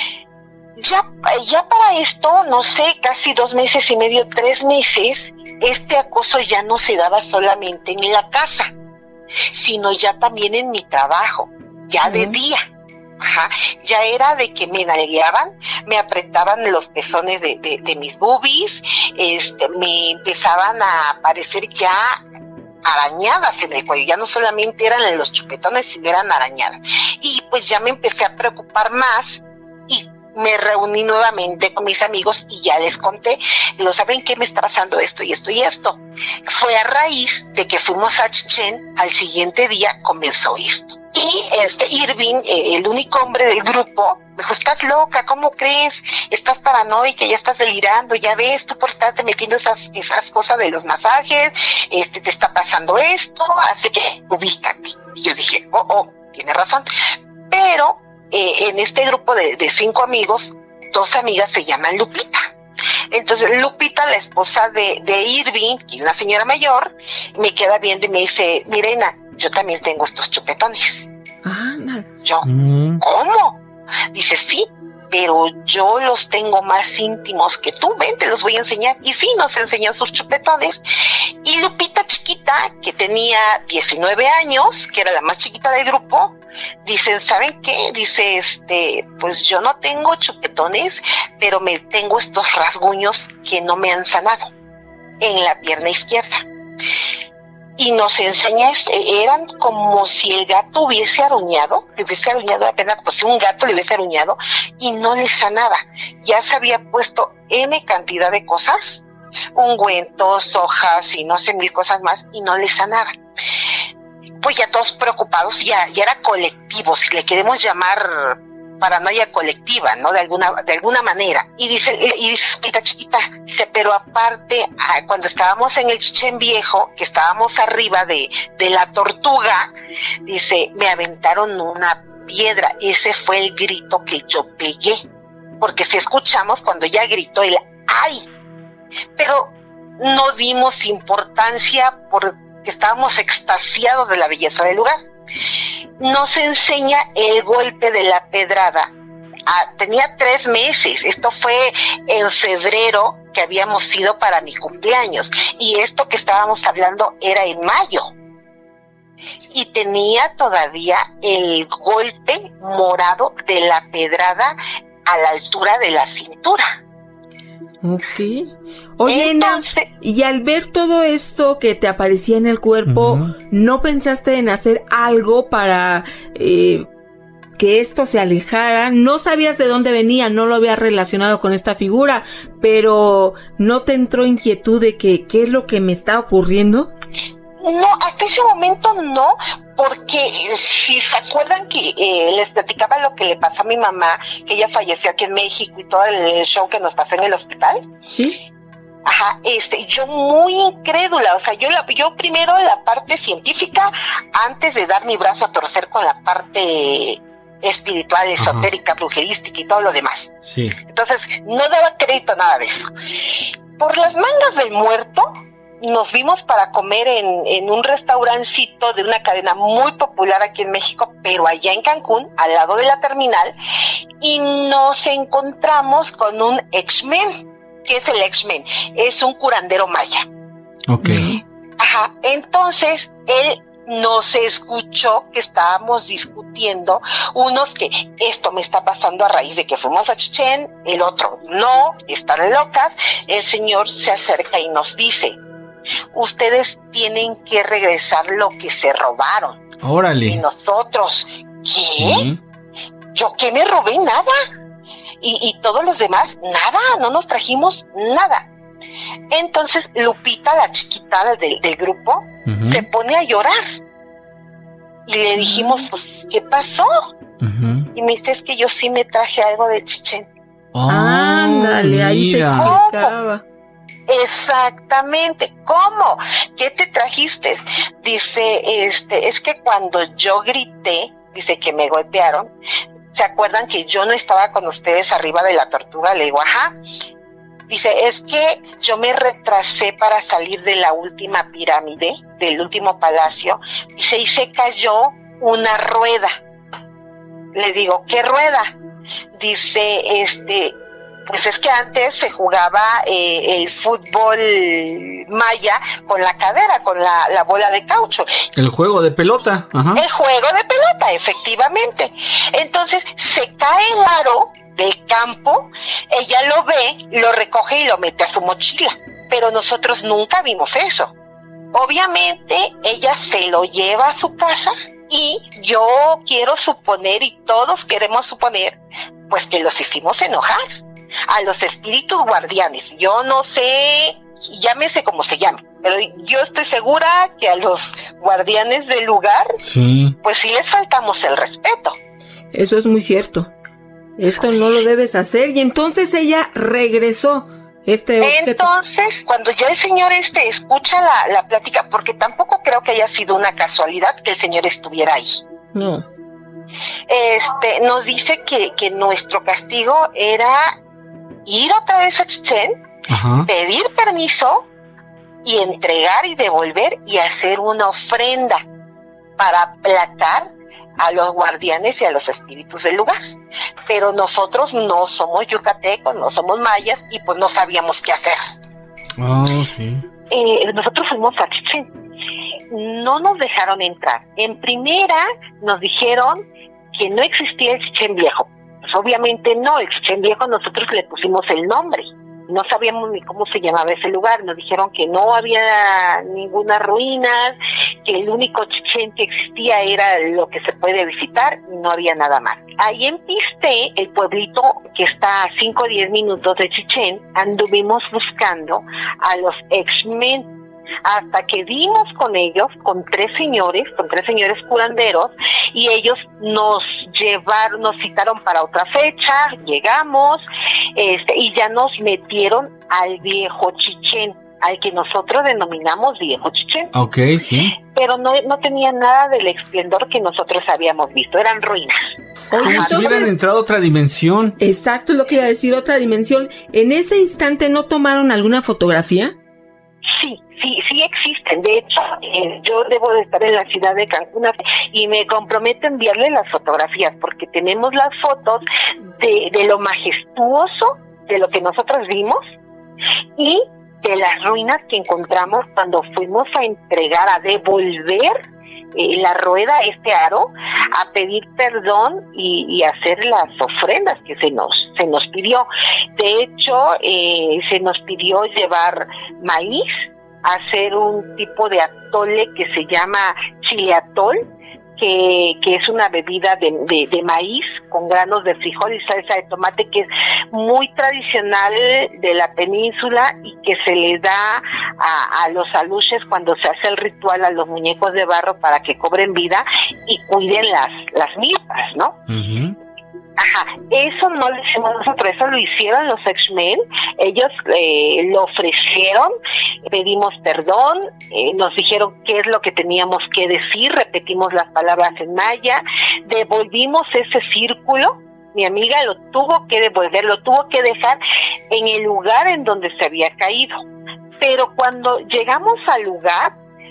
Ya para esto, no sé, casi 2 meses y medio, 3 meses, este acoso ya no se daba solamente en la casa, sino ya también en mi trabajo, ya de día. Ajá, ya era de que me nalgueaban, me apretaban los pezones de mis boobies, me empezaban a aparecer ya arañadas en el cuello, ya no solamente eran los chupetones, sino eran arañadas. Y pues ya me empecé a preocupar más y me reuní nuevamente con mis amigos y ya les conté, digo, ¿saben qué? Me está pasando esto y esto y esto. Fue a raíz de que fuimos a Chichén, al siguiente día comenzó esto. Y Irving, el único hombre del grupo, me dijo, estás loca, ¿cómo crees? Estás paranoica, ya estás delirando, ya ves, tú por estarte metiendo esas cosas de los masajes, te está pasando esto, así que ubícate. Y yo dije, tiene razón. Pero en este grupo de 5 amigos, 2 amigas se llaman Lupita. Entonces Lupita, la esposa de Irving, que es una señora mayor, me queda viendo y me dice, Mirena, yo también tengo estos chupetones. Yo, ¿cómo? Dice, sí, pero yo los tengo más íntimos que tú, ven, te los voy a enseñar. Y sí, nos enseñó sus chupetones. Y Lupita chiquita, que tenía 19 años, que era la más chiquita del grupo, dicen, ¿saben qué? Dice, pues yo no tengo chupetones, pero me tengo estos rasguños que no me han sanado en la pierna izquierda. Y nos enseña, eran como si el gato hubiese aruñado apenas, pues si un gato le hubiese aruñado y no le sanaba. Ya se había puesto N cantidad de cosas, ungüentos, hojas y no sé, 1000 cosas más, y no le sanaba. Pues ya todos preocupados, ya era colectivo, si le queremos llamar paranoia colectiva, ¿no? De alguna manera. Y dice chiquita, dice, pero aparte, cuando estábamos en el Chichén Viejo, que estábamos arriba de la Tortuga, dice, me aventaron una piedra. Ese fue el grito que yo pegué. Porque si escuchamos cuando ella gritó el ¡ay! Pero no dimos importancia porque estábamos extasiados de la belleza del lugar. Nos enseña el golpe de la pedrada. Tenía 3 meses. Esto fue en febrero, que habíamos ido para mi cumpleaños. Y esto que estábamos hablando era en mayo. Y tenía todavía el golpe morado de la pedrada a la altura de la cintura. Ok. Oye, entonces, y al ver todo esto que te aparecía en el cuerpo, ¿no pensaste en hacer algo para que esto se alejara? No sabías de dónde venía, no lo habías relacionado con esta figura, pero ¿no te entró inquietud de que qué es lo que me está ocurriendo? No, hasta ese momento no, porque si se acuerdan que les platicaba lo que le pasó a mi mamá, que ella falleció aquí en México y todo el show que nos pasó en el hospital. Sí. Ajá, yo muy incrédula, o sea, yo primero la parte científica antes de dar mi brazo a torcer con la parte espiritual, esotérica, brujerística y todo lo demás. Sí. Entonces, no daba crédito a nada de eso. Por las mangas del muerto, nos vimos para comer en un restaurancito de una cadena muy popular aquí en México, pero allá en Cancún, al lado de la terminal, y nos encontramos con un X-Men. ¿Qué es el X-Men? Es un curandero maya. Ok. Ajá, entonces él nos escuchó que estábamos discutiendo, unos que esto me está pasando a raíz de que fuimos a Chichén, el otro no, están locas. El señor se acerca y nos dice, ustedes tienen que regresar lo que se robaron. Órale. Y nosotros, ¿qué? Sí. ¿Yo qué me robé? Nada. Y todos los demás, nada, no nos trajimos nada. Entonces Lupita, la chiquita del grupo, se pone a llorar. Y le dijimos, pues, ¿qué pasó? Y me dice, es que yo sí me traje algo de Chichén. Ándale, ahí se explicaba. Exactamente, ¿cómo? ¿Qué te trajiste? Dice, es que cuando yo grité, dice que me golpearon, ¿se acuerdan que yo no estaba con ustedes arriba de la tortuga? Le digo, ajá. Dice, es que yo me retrasé para salir de la última pirámide, del último palacio. Dice, y se cayó una rueda. Le digo, ¿qué rueda? Dice, pues es que antes se jugaba el fútbol maya con la cadera, con la bola de caucho. El juego de pelota. Ajá. El juego de pelota, efectivamente. Entonces se cae el aro del campo, ella lo ve, lo recoge y lo mete a su mochila. Pero nosotros nunca vimos eso. Obviamente ella se lo lleva a su casa y yo quiero suponer, y todos queremos suponer, pues que los hicimos enojar a los espíritus guardianes. Yo no sé, llámese como se llame, pero yo estoy segura que a los guardianes del lugar, sí, pues sí les faltamos el respeto. Eso es muy cierto. Esto no lo debes hacer. Y entonces ella regresó. Entonces, cuando ya el señor escucha la plática, porque tampoco creo que haya sido una casualidad que el señor estuviera ahí. No. Nos dice que nuestro castigo era ir otra vez a Chichén, pedir permiso y entregar y devolver y hacer una ofrenda para aplacar a los guardianes y a los espíritus del lugar. Pero nosotros no somos yucatecos, no somos mayas y pues no sabíamos qué hacer. Sí. Nosotros fuimos a Chichén. No nos dejaron entrar. En primera nos dijeron que no existía el Chichén Viejo. Pues obviamente no, el Chichén Viejo nosotros le pusimos el nombre. No sabíamos ni cómo se llamaba ese lugar. Nos dijeron que no había ninguna ruina, que el único Chichén que existía era lo que se puede visitar y no había nada más. Ahí en Piste, el pueblito que está a 5 o 10 minutos de Chichén, anduvimos buscando a los X-Men hasta que dimos con ellos, con tres señores curanderos, y ellos nos citaron para otra fecha, llegamos, y ya nos metieron al viejo Chichén, al que nosotros denominamos viejo Chichén. Okay, sí. Pero no tenía nada del esplendor que nosotros habíamos visto, eran ruinas. Como si hubieran entrado a otra dimensión. Exacto, es lo que iba a decir, otra dimensión. ¿En ese instante no tomaron alguna fotografía? Sí existen. De hecho, yo debo de estar en la ciudad de Cancún y me comprometo a enviarle las fotografías porque tenemos las fotos de lo majestuoso de lo que nosotros vimos y de las ruinas que encontramos cuando fuimos a entregar, a devolver la rueda, aro, a pedir perdón y hacer las ofrendas que se nos pidió. De hecho, se nos pidió llevar maíz, hacer un tipo de atole que se llama chile atol, que es una bebida de maíz con granos de frijol y salsa de tomate, que es muy tradicional de la península y que se le da a los aluches cuando se hace el ritual a los muñecos de barro para que cobren vida y cuiden las milpas, ¿no? Uh-huh. Ajá, eso no lo hicimos nosotros, eso lo hicieron los X-Men. Ellos lo ofrecieron, pedimos perdón, nos dijeron qué es lo que teníamos que decir, repetimos las palabras en maya, devolvimos ese círculo. Mi amiga lo tuvo que devolver, lo tuvo que dejar en el lugar en donde se había caído. Pero cuando llegamos al lugar,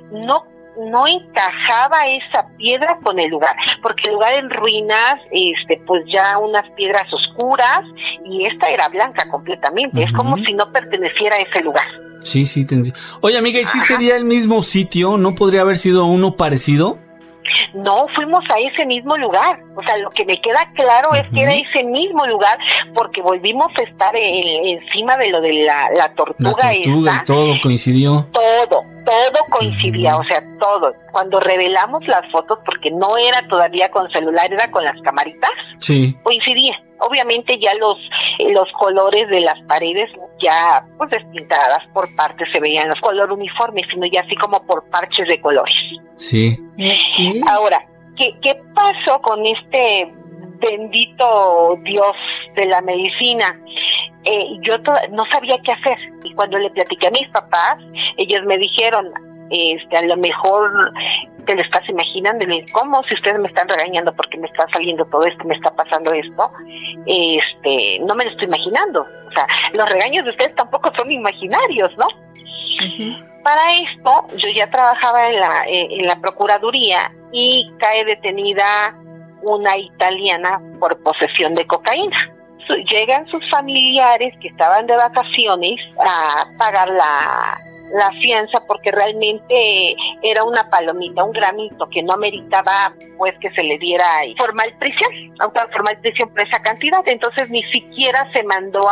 no encajaba esa piedra con el lugar, porque el lugar en ruinas, pues ya unas piedras oscuras, y esta era blanca completamente. Uh-huh. Es como si no perteneciera a ese lugar. Sí, tendría. Oye, amiga, ¿y si sería el mismo sitio? ¿No podría haber sido uno parecido? No, fuimos a ese mismo lugar. O sea, lo que me queda claro es que era ese mismo lugar, porque volvimos a estar encima de lo de la tortuga esta. Y todo coincidió. Todo coincidía, o sea, todo. Cuando revelamos las fotos, porque no era todavía con celular, era con las camaritas, sí, coincidía. Obviamente ya los colores de las paredes ya pues despintadas por partes se veían los colores uniformes, sino ya así como por parches de colores. Sí. Ahora, ¿qué pasó con este bendito Dios de la medicina? Yo no sabía qué hacer, y cuando le platiqué a mis papás, ellos me dijeron, A lo mejor te lo estás imaginando, ¿cómo? Si ustedes me están regañando porque me está saliendo todo esto, me está pasando esto, no me lo estoy imaginando. O sea, los regaños de ustedes tampoco son imaginarios, ¿no? Uh-huh. Para esto, yo ya trabajaba en la Procuraduría y cae detenida una italiana por posesión de cocaína. Llegan sus familiares que estaban de vacaciones a pagar la fianza porque realmente era una palomita, un gramito que no meritaba pues que se le diera formal prisión, auto formal prisión por esa cantidad. Entonces ni siquiera se mandó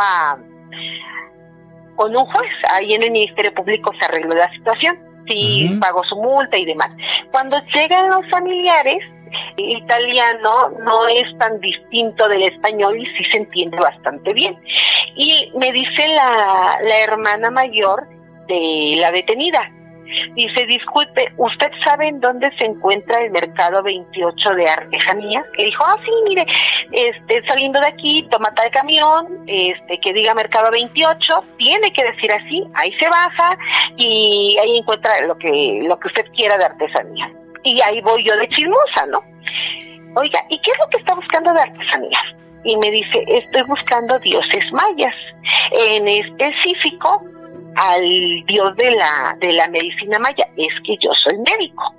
con un juez. Ahí en el Ministerio Público se arregló la situación, sí, pagó su multa y demás. Cuando llegan los familiares, el italiano no es tan distinto del español y sí se entiende bastante bien. Y me dice la hermana mayor de la detenida, dice, disculpe, ¿usted sabe en dónde se encuentra el mercado 28 de artesanía? Le dijo, sí, mire, saliendo de aquí, toma tal camión, que diga mercado 28, tiene que decir así, ahí se baja y ahí encuentra lo que usted quiera de artesanía. Y ahí voy yo de chismosa, ¿no? Oiga, ¿y qué es lo que está buscando de artesanía? Y me dice, estoy buscando dioses mayas, en específico al dios de la medicina maya. Es que yo soy médico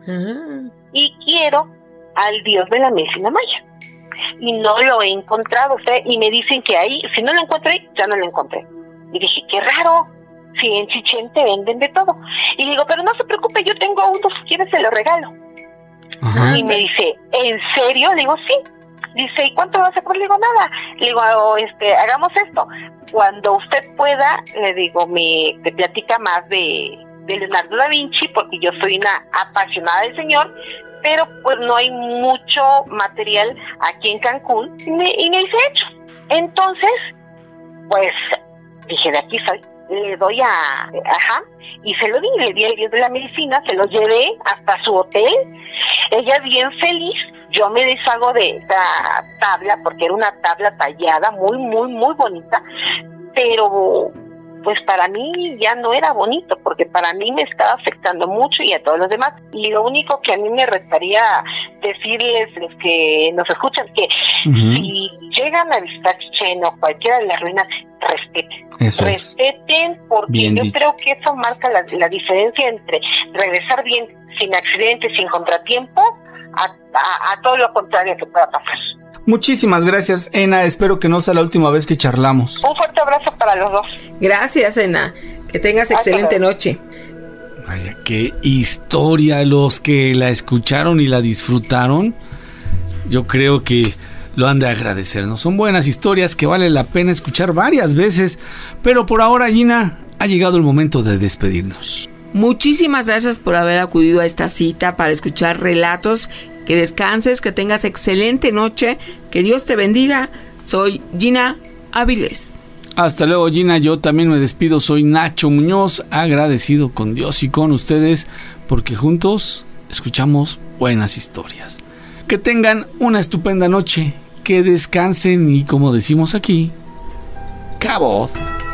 y quiero al dios de la medicina maya y no lo he encontrado, y me dicen que ahí, si no lo encontré, ya no lo encontré. Y dije, qué raro, si en Chichén te venden de todo. Y digo, pero no se preocupe, yo tengo uno, si quiere se lo regalo. Ajá. Y me dice, ¿en serio? Le digo, sí. Dice, ¿y cuánto vas a cobrar? Le digo, nada. Le digo, hagamos esto. Cuando usted pueda, le digo, me platica más de Leonardo da Vinci, porque yo soy una apasionada del señor, pero pues no hay mucho material aquí en Cancún. Y me dice, hecho. Entonces, pues, dije, de aquí soy. Le doy y se lo di, le di el dios de la medicina, se lo llevé hasta su hotel. Ella bien feliz. Yo me deshago de esta tabla porque era una tabla tallada muy, muy, muy bonita, pero pues para mí ya no era bonito porque para mí me estaba afectando mucho y a todos los demás. Y lo único que a mí me restaría decirles, los que nos escuchan, que si llegan a visitar Chichén o cualquiera de las ruinas, respeten. Respeten, porque bien yo dicho. Creo que eso marca la diferencia entre regresar bien, sin accidentes, sin contratiempo, a todo lo contrario que pueda pasar. Muchísimas gracias, Ena. Espero que no sea la última vez que charlamos. Un fuerte abrazo para los dos. Gracias, Ena. Que tengas excelente noche. Vaya, qué historia. Los que la escucharon y la disfrutaron, yo creo que lo han de agradecernos. Son buenas historias que vale la pena escuchar varias veces. Pero por ahora, Gina, ha llegado el momento de despedirnos. Muchísimas gracias por haber acudido a esta cita para escuchar relatos. Que descanses, que tengas excelente noche, que Dios te bendiga. Soy Gina Avilés. Hasta luego, Gina. Yo también me despido. Soy Nacho Muñoz, agradecido con Dios y con ustedes porque juntos escuchamos buenas historias. Que tengan una estupenda noche, que descansen y, como decimos aquí, ¡cabo!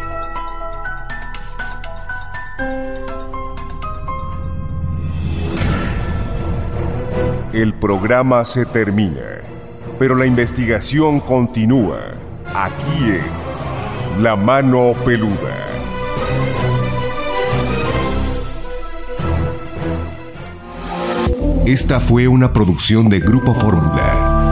El programa se termina, pero la investigación continúa aquí en La Mano Peluda. Esta fue una producción de Grupo Fórmula.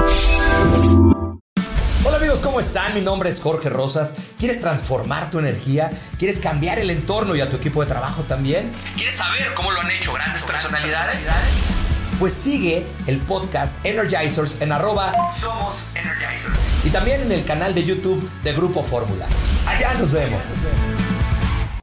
Hola amigos, ¿cómo están? Mi nombre es Jorge Rosas. ¿Quieres transformar tu energía? ¿Quieres cambiar el entorno y a tu equipo de trabajo también? ¿Quieres saber cómo lo han hecho grandes personalidades? Pues sigue el podcast Energizers en @Somos Energizers. y también en el canal de YouTube de Grupo Fórmula. Allá nos vemos.